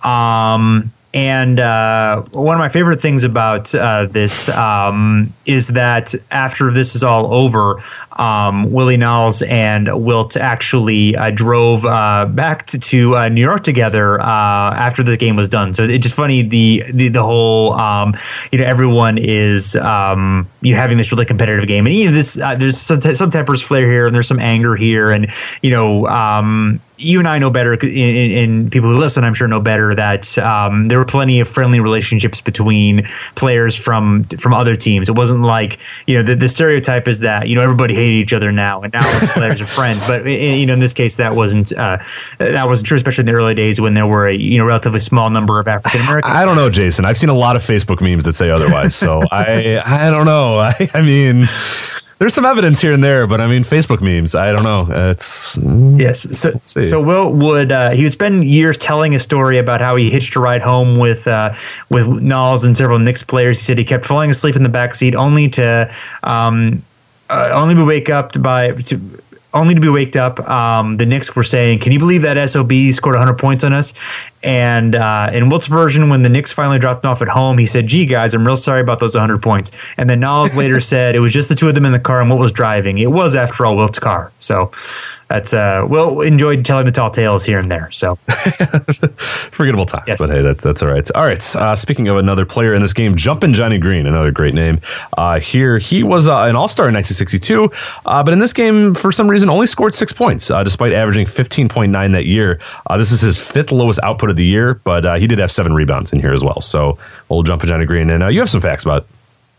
Um, and uh, one of my favorite things about uh, this um, is that after this is all over, um, Willie Knowles and Wilt actually uh, drove uh, back to, to uh, New York together uh, after the game was done. So it's just funny the the, the whole um, you know everyone is um, you know having this really competitive game, and you know this uh, there's some, some tempers flare here and there's some anger here, and you know. Um, You and I know better, and people who listen, I'm sure, know better that um, there were plenty of friendly relationships between players from from other teams. It wasn't like you know the, the stereotype is that you know everybody hated each other now, and now players are friends. But you know in this case, that wasn't uh, that wasn't true, especially in the early days when there were a you know relatively small number of African Americans. I don't know, Jason. I've seen a lot of Facebook memes that say otherwise, so I I don't know. I, I mean. There's some evidence here and there, but I mean, Facebook memes. I don't know. It's yes. So, so Wilt would uh, he would spend years telling a story about how he hitched a ride home with uh, with Knowles and several Knicks players. He said he kept falling asleep in the backseat, only to um, uh, only to wake up by. To, Only to be waked up. Um, the Knicks were saying, "Can you believe that S O B scored one hundred points on us?" And uh, in Wilt's version, when the Knicks finally dropped him off at home, he said, "Gee, guys, I'm real sorry about those one hundred points." And then Knowles later said it was just the two of them in the car, and Wilt was driving. It was, after all, Wilt's car. So that's uh, Wilt enjoyed telling the tall tales here and there. So forgettable times, yes. But hey, that's that's all right. All right. Uh, speaking of another player in this game, Jumpin' Johnny Green, another great name. Uh, here, he was uh, an All-Star in nineteen sixty-two, uh, but in this game, for some reason, only scored six points, uh, despite averaging fifteen point nine that year. Uh, this is his fifth lowest output of the year, but uh, he did have seven rebounds in here as well. So, old Jumpin' Johnny Green, and uh, you have some facts about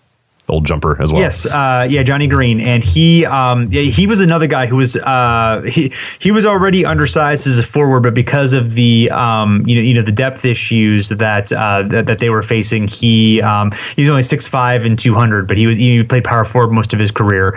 old jumper as well. Yes, uh, yeah, Johnny Green, and he um, yeah, he was another guy who was uh, he he was already undersized as a forward, but because of the um, you know you know the depth issues that uh, that, that they were facing, he um, he was only six five and two hundred, but he was he played power forward most of his career,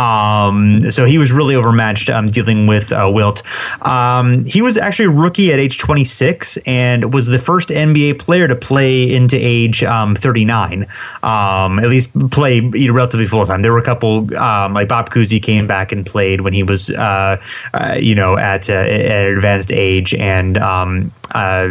um, so he was really overmatched um, dealing with uh, Wilt. Um, he was actually a rookie at age twenty-six and was the first N B A player to play into age um, thirty-nine, um, at least. Play you know, relatively full time. There were a couple um, like Bob Cousy came back and played when he was uh, uh, you know at, uh, at an advanced age, and um, uh,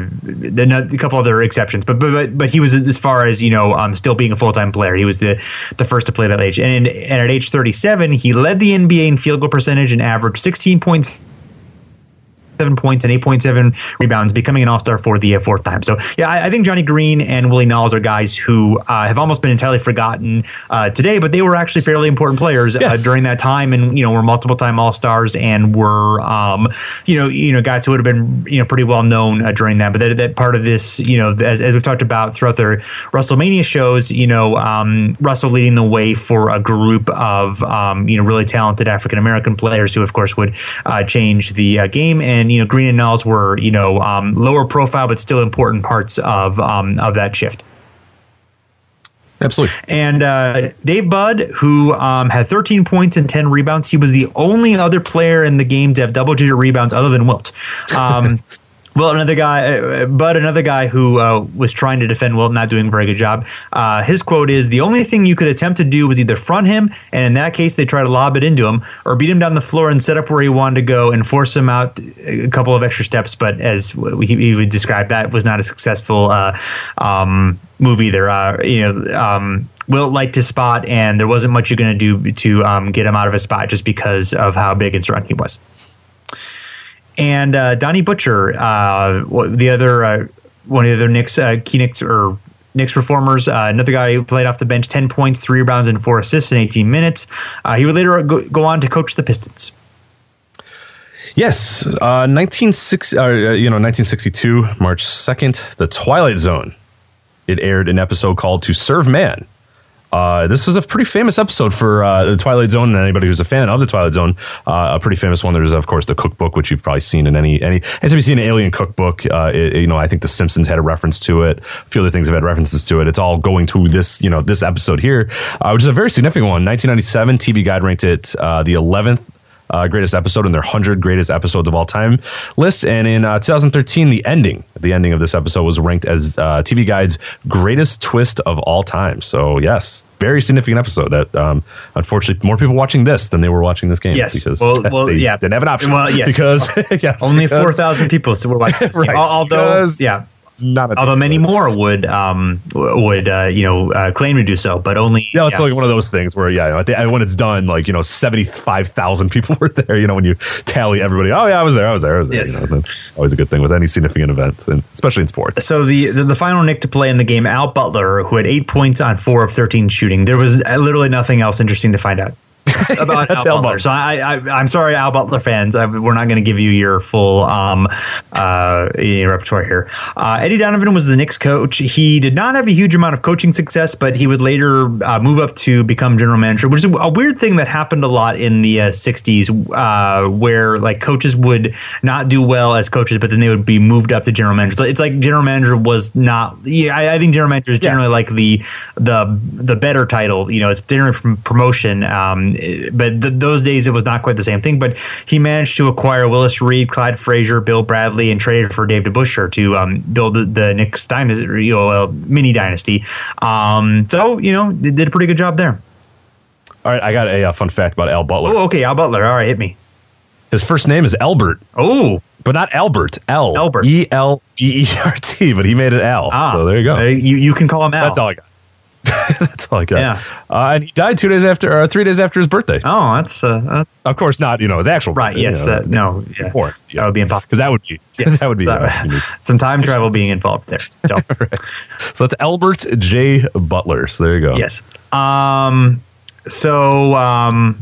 a couple other exceptions. But but but he was as far as you know um, still being a full time player. He was the the first to play that age, and, and at age thirty-seven, he led the N B A in field goal percentage and averaged sixteen points. seven points and eight point seven rebounds, becoming an all-star for the uh, fourth time. So, yeah, I, I think Johnny Green and Willie Knowles are guys who uh, have almost been entirely forgotten uh, today, but they were actually fairly important players yeah. uh, during that time, and you know, were multiple-time all-stars and were um, you know, you know, guys who would have been you know pretty well known uh, during that. But that, that part of this, you know, as, as we've talked about throughout the WrestleMania shows, you know, um, Russell leading the way for a group of um, you know really talented African American players who, of course, would uh, change the uh, game. And you know, Green and Knowles were you know um, lower profile but still important parts of um, of that shift. Absolutely. And uh, Dave Budd, who um, had thirteen points and ten rebounds, he was the only other player in the game to have double-digit rebounds other than Wilt. Um, Well, another guy, uh, Bud, another guy who uh, was trying to defend Wilt, not doing a very good job. Uh, his quote is, "The only thing you could attempt to do was either front him, and in that case, they try to lob it into him, or beat him down the floor and set up where he wanted to go and force him out a couple of extra steps." But as he, he would describe, that was not a successful uh, um, move either. Uh, you know, um, Wilt liked his spot, and there wasn't much you're going to do to um, get him out of his spot just because of how big and strong he was. And uh, Donnie Butcher, uh, the other uh, one of the other Knicks, uh, key Knicks or Knicks performers, uh, another guy who played off the bench, ten points, three rebounds, and four assists in eighteen minutes. Uh, he would later go, go on to coach the Pistons. Yes, uh, nineteen sixty, uh, you know, nineteen sixty-two, March second, The Twilight Zone. It aired an episode called "To Serve Man." Uh, this was a pretty famous episode for uh, the Twilight Zone, and anybody who's a fan of the Twilight Zone, uh, a pretty famous one. There's, of course, the cookbook, which you've probably seen in any any. Anytime you've seen an Alien cookbook, uh, it, you know, I think The Simpsons had a reference to it. A few other things have had references to it. It's all going to this, you know, this episode here, uh, which is a very significant one. nineteen ninety-seven, T V Guide ranked it uh, the eleventh. Uh, greatest episode in their one hundred greatest episodes of all time list. And in uh, two thousand thirteen, the ending, the ending of this episode was ranked as uh, T V Guide's greatest twist of all time. So yes, very significant episode that um, unfortunately more people watching this than they were watching this game. Yes. Because well, well, they yeah. didn't have an option. Well, yes. Because yes, only because, four thousand people were watching this right, game. Although, yeah. Not Although many more would um, would uh, you know uh, claim to do so, but only yeah, it's yeah. like one of those things where yeah, I think when it's done, like you know, seventy five thousand people were there. You know, when you tally everybody, oh yeah, I was there, I was there, I was there. Yes. You know, that's always a good thing with any significant event, and especially in sports. So the, the the final Knick to play in the game, Al Butler, who had eight points on four of thirteen shooting. There was literally nothing else interesting to find out about Al, Al Butler. So I, I I'm sorry, Al Butler fans. I, we're not going to give you your full um uh repertoire here. Uh, Eddie Donovan was the Knicks coach. He did not have a huge amount of coaching success, but he would later uh, move up to become general manager, which is a weird thing that happened a lot in the uh, sixties, uh, where like coaches would not do well as coaches, but then they would be moved up to general manager. So it's like general manager was not. Yeah, I, I think general manager is generally yeah. like the the the better title. You know, it's generally from promotion. Um, But th- those days it was not quite the same thing. But he managed to acquire Willis Reed, Clyde Frazier, Bill Bradley, and traded for David Busher to um, build the, the Knicks dynasty, you know, uh, mini dynasty. Um, so you know, they did a pretty good job there. All right, I got a, a fun fact about Al Butler. Oh, okay, Al Butler. All right, hit me. His first name is Albert. Oh, but not Albert. L. Albert. E L B E R T. But he made it Al. Ah, so there you go. Uh, you you can call him Al. That's all I got. That's all I got. Yeah. Uh, and he died two days after, or three days after his birthday. Oh, that's uh, uh of course not. You know his actual right. birthday, Yes. You know, uh, no. Yeah. Before, yeah. That would be impossible because that would be yes, that would be uh, some time travel being involved there. So, right. So that's Albert J. Butler. So there you go. Yes. Um. So um.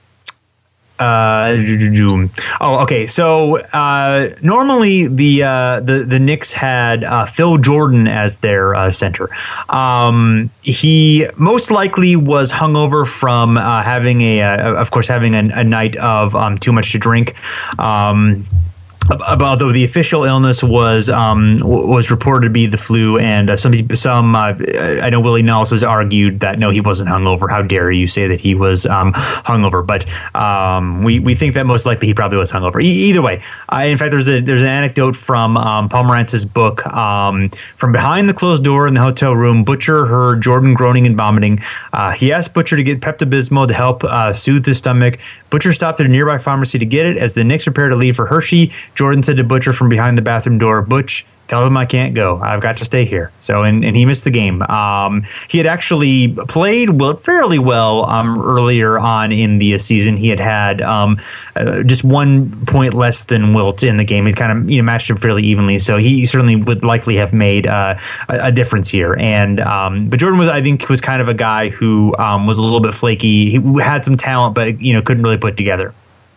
Uh, oh, okay. So uh, normally the uh, the the Knicks had uh, Phil Jordan as their uh, center. Um, he most likely was hungover from uh, having a, uh, of course, having a, a night of um, too much to drink. Um, Although the official illness was um, was reported to be the flu, and uh, some some uh, I know Willie Knowles has argued that no, he wasn't hungover. How dare you say that he was um, hungover? But um, we we think that most likely he probably was hungover. E- either way, uh, in fact, there's a there's an anecdote from um, Paul Morantz's book. Um, from behind the closed door in the hotel room, Butcher heard Jordan groaning and vomiting. Uh, he asked Butcher to get Pepto-Bismol to help uh, soothe his stomach. Butcher stopped at a nearby pharmacy to get it. As the Knicks prepared to leave for Hershey, Jordan said to Butcher from behind the bathroom door, "Butch, tell them I can't go. I've got to stay here. So, and, and he missed the game. Um, he had actually played well, fairly well um, earlier on in the season. He had had um, uh, just one point less than Wilt in the game. He kind of you know matched him fairly evenly. So he certainly would likely have made uh, a, a difference here. And um, but Jordan was, I think, was kind of a guy who um, was a little bit flaky. He had some talent, but you know couldn't really put together.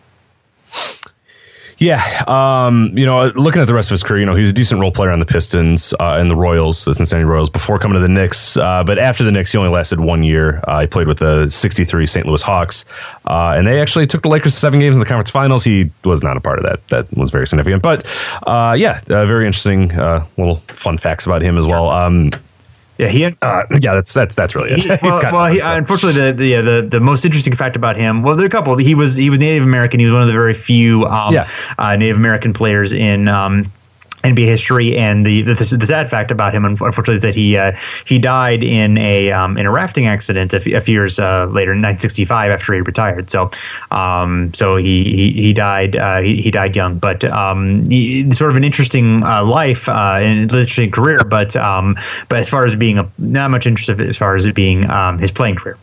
Yeah, um, you know, looking at the rest of his career, you know, he was a decent role player on the Pistons uh, and the Royals, the Cincinnati Royals, before coming to the Knicks. Uh, but after the Knicks, he only lasted one year. Uh, he played with the sixty-three Saint Louis Hawks, uh, and they actually took the Lakers to seven games in the conference finals. He was not a part of that. That was very significant. But uh, yeah, uh, very interesting uh, little fun facts about him as well. Um, Yeah, he. Uh, yeah, that's that's that's really it. He, well, well he, unfortunately, the the, the the most interesting fact about him. Well, there are a couple. He was he was Native American. He was one of the very few um, yeah. uh, Native American players in. Um, N B A history, and the, the the sad fact about him, unfortunately, is that he uh, he died in a um, in a rafting accident a, f- a few years uh, later in nineteen sixty-five after he retired. So, um, so he he, he died uh, he, he died young, but um, he, sort of an interesting uh, life uh, and an interesting career. But um, but as far as being a, not much interest as far as it being um, his playing career.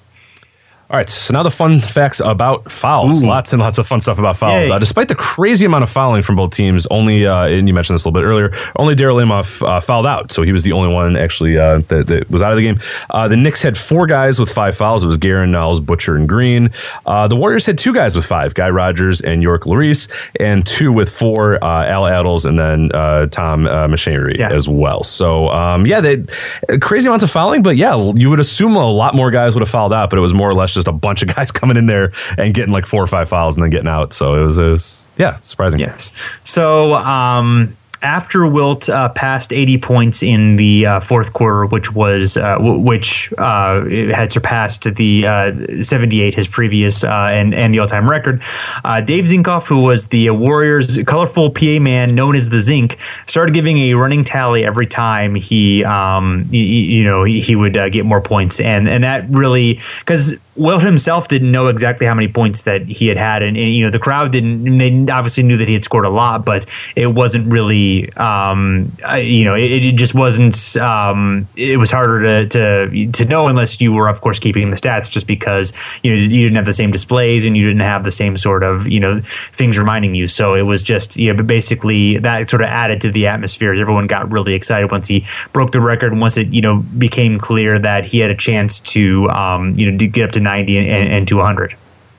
All right, so now the fun facts about fouls. Ooh. Lots and lots of fun stuff about fouls. Uh, despite the crazy amount of fouling from both teams, only, uh, and you mentioned this a little bit earlier, only Daryl Imhoff uh, fouled out. So he was the only one actually uh, that, that was out of the game. Uh, the Knicks had four guys with five fouls. It was Guerin, Niles, Butcher, and Green. Uh, the Warriors had two guys with five, Guy Rogers and York Larice, and two with four, uh, Al Addles, and then uh, Tom uh, Machinery yeah. as well. So, um, yeah, they crazy amounts of fouling, but yeah, you would assume a lot more guys would have fouled out, but it was more or less just a bunch of guys coming in there and getting like four or five fouls and then getting out. So it was, it was yeah, surprising. Yes. So um, after Wilt uh, passed eighty points in the uh, fourth quarter, which was uh, w- which uh, had surpassed the uh, seventy-eight, his previous uh, and and the all-time record, uh, Dave Zinkoff, who was the Warriors' colorful P A man known as the Zink, started giving a running tally every time he, um, he you know, he, he would uh, get more points, and and that really because. Wilt himself didn't know exactly how many points that he had had, and, and you know the crowd didn't. They obviously knew that he had scored a lot, but it wasn't really, um, you know, it, it just wasn't. Um, it was harder to, to to know unless you were, of course, keeping the stats, just because you know you didn't have the same displays and you didn't have the same sort of you know things reminding you. So it was just you know, but basically that sort of added to the atmosphere. Everyone got really excited once he broke the record, and once it you know became clear that he had a chance to um, you know to get up to ninety and, and to one hundred.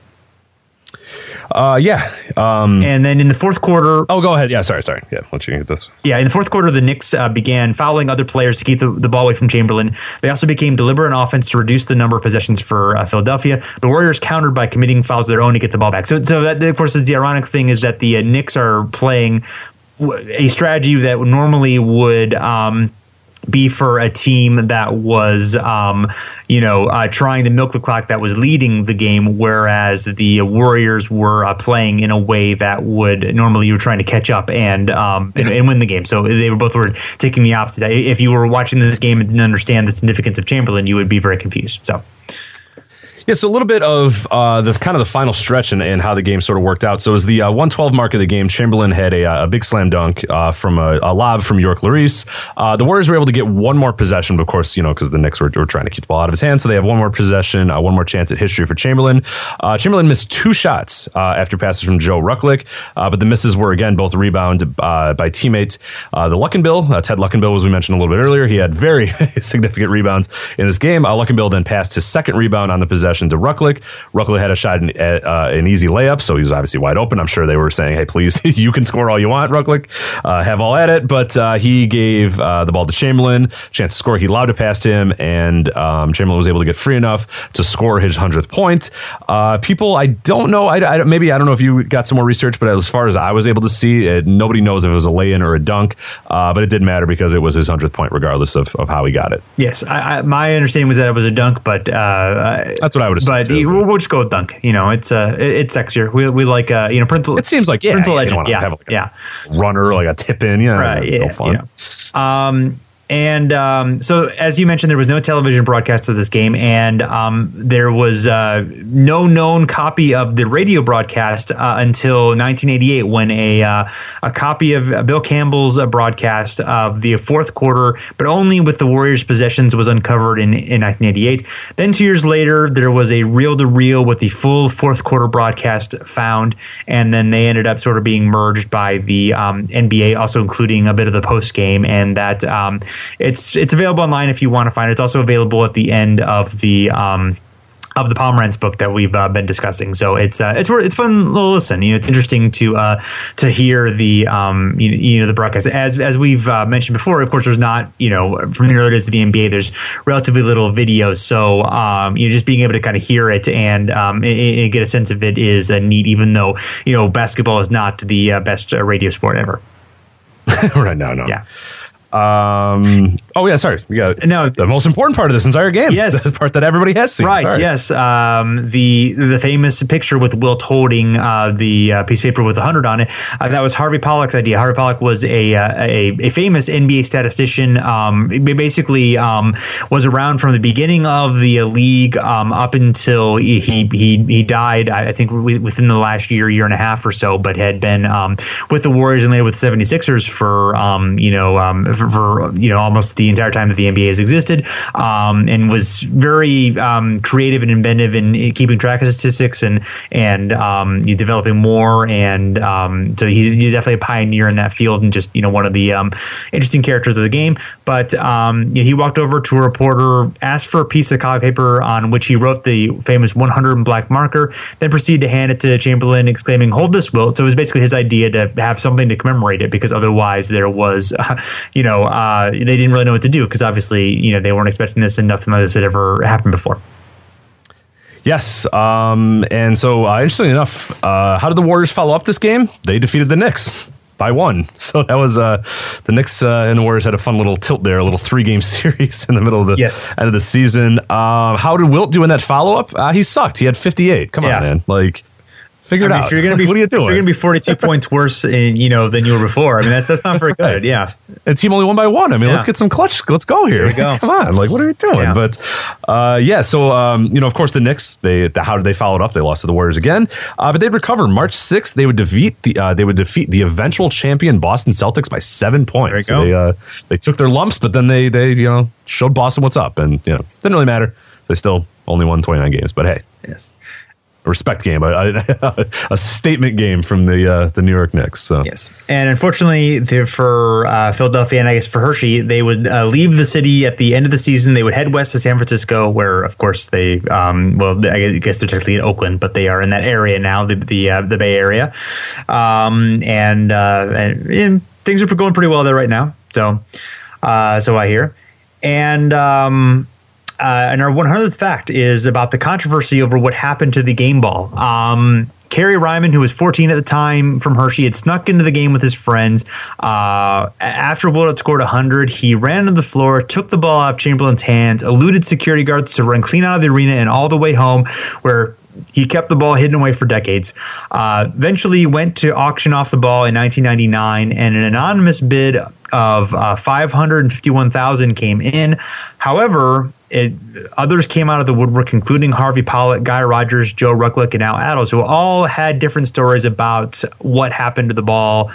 Uh, yeah. Um, and then in the fourth quarter... Oh, go ahead. Yeah, sorry, sorry. Yeah, once you get this. Yeah, in the fourth quarter, the Knicks uh, began fouling other players to keep the, the ball away from Chamberlain. They also became deliberate on offense to reduce the number of possessions for uh, Philadelphia. The Warriors countered by committing fouls of their own to get the ball back. So, so that, of course, is the ironic thing is that the uh, Knicks are playing a strategy that normally would... Um, be for a team that was, um, you know, uh, trying to milk the clock, that was leading the game, whereas the Warriors were uh, playing in a way that would normally you were trying to catch up and, um, and and win the game. So they were both were taking the opposite. If you were watching this game and didn't understand the significance of Chamberlain, you would be very confused. So. Yeah, so a little bit of uh, the kind of the final stretch and, and how the game sort of worked out. So it was the uh, one twelve mark of the game. Chamberlain had a, a big slam dunk uh, from a, a lob from York Larice. Uh, the Warriors were able to get one more possession, but of course, you know, because the Knicks were, were trying to keep the ball out of his hands, so they have one more possession, uh, one more chance at history for Chamberlain. Uh, Chamberlain missed two shots uh, after passes from Joe Rucklick, uh, but the misses were, again, both rebounded uh, by teammates. Uh, the Luckenbill, uh, Ted Luckenbill, as we mentioned a little bit earlier, he had very significant rebounds in this game. Uh, Luckenbill then passed his second rebound on the possession to Rucklick. Rucklick had a shot, in, uh, an easy layup, so he was obviously wide open. I'm sure they were saying, hey, please, you can score all you want, Rucklick. Uh, have all at it. But uh, he gave uh, the ball to Chamberlain, chance to score. He lobbed it past him, and um, Chamberlain was able to get free enough to score his hundredth point. Uh, people, I don't know, I, I, maybe, I don't know if you got some more research, but as far as I was able to see, it, nobody knows if it was a lay-in or a dunk, uh, but it didn't matter because it was his hundredth point regardless of, of how he got it. Yes, I, I, my understanding was that it was a dunk, but... Uh, That's what I would assume, But he, we'll, we'll just go with dunk. You know, it's uh, it, it's sexier. We we like uh, you know, Prince. It seems like yeah, Prince yeah, Legend. You Yeah, have like yeah. A runner, like a tip in. Yeah, right. Yeah, no fun. Yeah. Um, And um, so, as you mentioned, there was no television broadcast of this game, and um, there was uh, no known copy of the radio broadcast uh, until nineteen eighty-eight, when a uh, a copy of Bill Campbell's uh, broadcast of the fourth quarter, but only with the Warriors' possessions, was uncovered in, in nineteen eighty-eight. Then, two years later, there was a reel-to-reel with the full fourth quarter broadcast found, and then they ended up sort of being merged by the um, N B A, also including a bit of the post game, and that. Um, It's it's available online if you want to find it. It's also available at the end of the um, of the Pomerantz book that we've uh, been discussing. So it's uh, it's it's fun little listen. You know, it's interesting to uh, to hear the um, you, you know the broadcast. As as we've uh, mentioned before, of course, there's not you know from the early days of the N B A, there's relatively little video. So um, you know, just being able to kind of hear it and um, and, and get a sense of it is uh, neat. Even though you know basketball is not the uh, best uh, radio sport ever. Right now, no. Yeah. Um. Oh yeah. Sorry. We got no the most important part of this entire game. Yes, the part that everybody has seen. Right. Sorry. Yes. Um. The the famous picture with Wilt holding uh, the uh, piece of paper with a hundred on it. Uh, that was Harvey Pollack's idea. Harvey Pollack was a uh, a, a famous N B A statistician. Um. Basically, um, was around from the beginning of the league um up until he he he died. I think within the last year, year and a half or so. But had been um with the Warriors and later with the seventy-sixers for um you know um. For, for you know almost the entire time that the N B A has existed, um, and was very um, creative and inventive in keeping track of statistics and and um, developing more. And um, so he's, he's definitely a pioneer in that field and just you know one of the um, interesting characters of the game. But um, you know, he walked over to a reporter, asked for a piece of copy paper on which he wrote the famous one hundred in black marker, then proceeded to hand it to Chamberlain, exclaiming, "Hold this, Wilt." So it was basically his idea to have something to commemorate it, because otherwise there was, uh, you know. Uh, they didn't really know what to do, because obviously, you know, they weren't expecting this and nothing like this had ever happened before. Yes. Um, and so, uh, interestingly enough, uh, how did the Warriors follow up this game? They defeated the Knicks by one. So that was uh, the Knicks uh, and the Warriors had a fun little tilt there, a little three game series in the middle of the yes. end of the season. Uh, how did Wilt do in that follow up? Uh, he sucked. He had fifty-eight. Come yeah. on, man. Like, figure it I mean, out. If you're gonna be, what are you doing? If you're going to be forty-two points worse, in, you know, than you were before. I mean, that's that's not very good. Yeah, and team only won by one. I mean, yeah. let's get some clutch. Let's go here. Go. Come on, like, what are we doing? Yeah. But uh, yeah, so um, you know, of course, the Knicks. They the, how did they follow it up? They lost to the Warriors again, uh, but they'd recover. March sixth, they would defeat the uh, they would defeat the eventual champion Boston Celtics by seven points. There you so go. They uh, they took their lumps, but then they they you know showed Boston what's up, and you know it didn't really matter. They still only won twenty-nine games, but hey, yes. A respect game, a, a, a statement game from the uh, the New York Knicks. So. Yes, and unfortunately for uh, Philadelphia and I guess for Hershey, they would uh, leave the city at the end of the season. They would head west to San Francisco, where of course they, um, well, I guess they're technically in Oakland, but they are in that area now, the the, uh, the Bay Area, um, and, uh, and, and things are going pretty well there right now. So, uh, so I hear, and. Um, Uh, and our one hundredth fact is about the controversy over what happened to the game ball. Um, Kerry Ryman, who was fourteen at the time from Hershey, had snuck into the game with his friends. Uh, after Wilt had scored one hundred, he ran to the floor, took the ball out of Chamberlain's hands, eluded security guards to run clean out of the arena and all the way home, where he kept the ball hidden away for decades. Uh, eventually went to auction off the ball in nineteen ninety-nine, and an anonymous bid of uh, five hundred fifty-one thousand dollars came in. However, it, others came out of the woodwork, including Harvey Pollack, Guy Rogers, Joe Rucklick, and Al Attles, who all had different stories about what happened to the ball.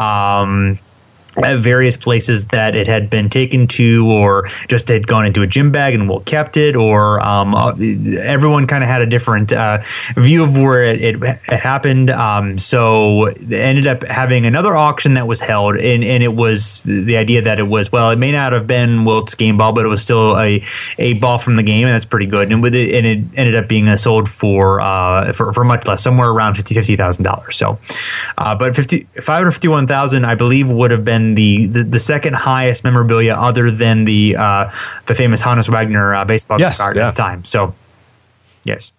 Um, at various places that it had been taken to, or just had gone into a gym bag and Wilt kept it, or um, everyone kind of had a different uh, view of where it, it, it happened. Um, so it ended up having another auction that was held, and, and it was the idea that it was, well, it may not have been Wilt's game ball, but it was still a, a ball from the game, and that's pretty good. And with it, and it ended up being sold for uh, for, for much less, somewhere around fifty thousand dollars. So, uh, but five hundred fifty-one thousand dollars, I believe, would have been The, the the second highest memorabilia, other than the uh, the famous Honus Wagner uh, baseball yes, card yeah. at the time. So, yes,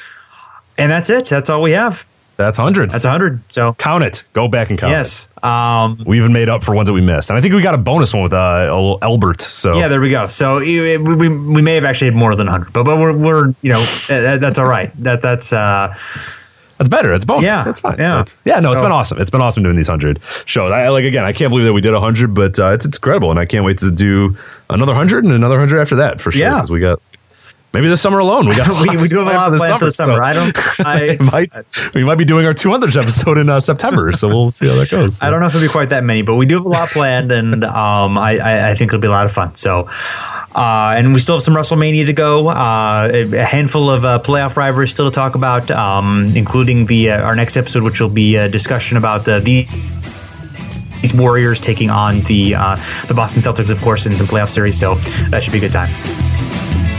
and that's it. That's all we have. That's one hundred. That's one hundred. So count it. Go back and count yes. it. Yes. Um, we even made up for ones that we missed, and I think we got a bonus one with uh, Albert. So yeah, there we go. So it, we we may have actually had more than one hundred, but but we're we're you know that, that's all right. That that's. Uh, That's better. It's bonus. Yeah, that's fine. Yeah, that's, yeah. No, it's so, been awesome. It's been awesome doing these hundred shows. I like again. I can't believe that we did a hundred, but uh, it's it's incredible, and I can't wait to do another hundred and another hundred after that for sure. Yeah, because we got. Maybe this summer alone. We got we, we do have a lot planned for the summer. So I don't. I might. We might be doing our two hundredth episode in uh, September, so we'll see how that goes. So. I don't know if it'll be quite that many, but we do have a lot planned, and um, I, I, I think it'll be a lot of fun. So, uh, and we still have some WrestleMania to go. Uh, a handful of uh, playoff rivalries still to talk about, um, including the uh, our next episode, which will be a discussion about uh, the. These Warriors taking on the uh, the Boston Celtics, of course, in some playoff series. So that should be a good time.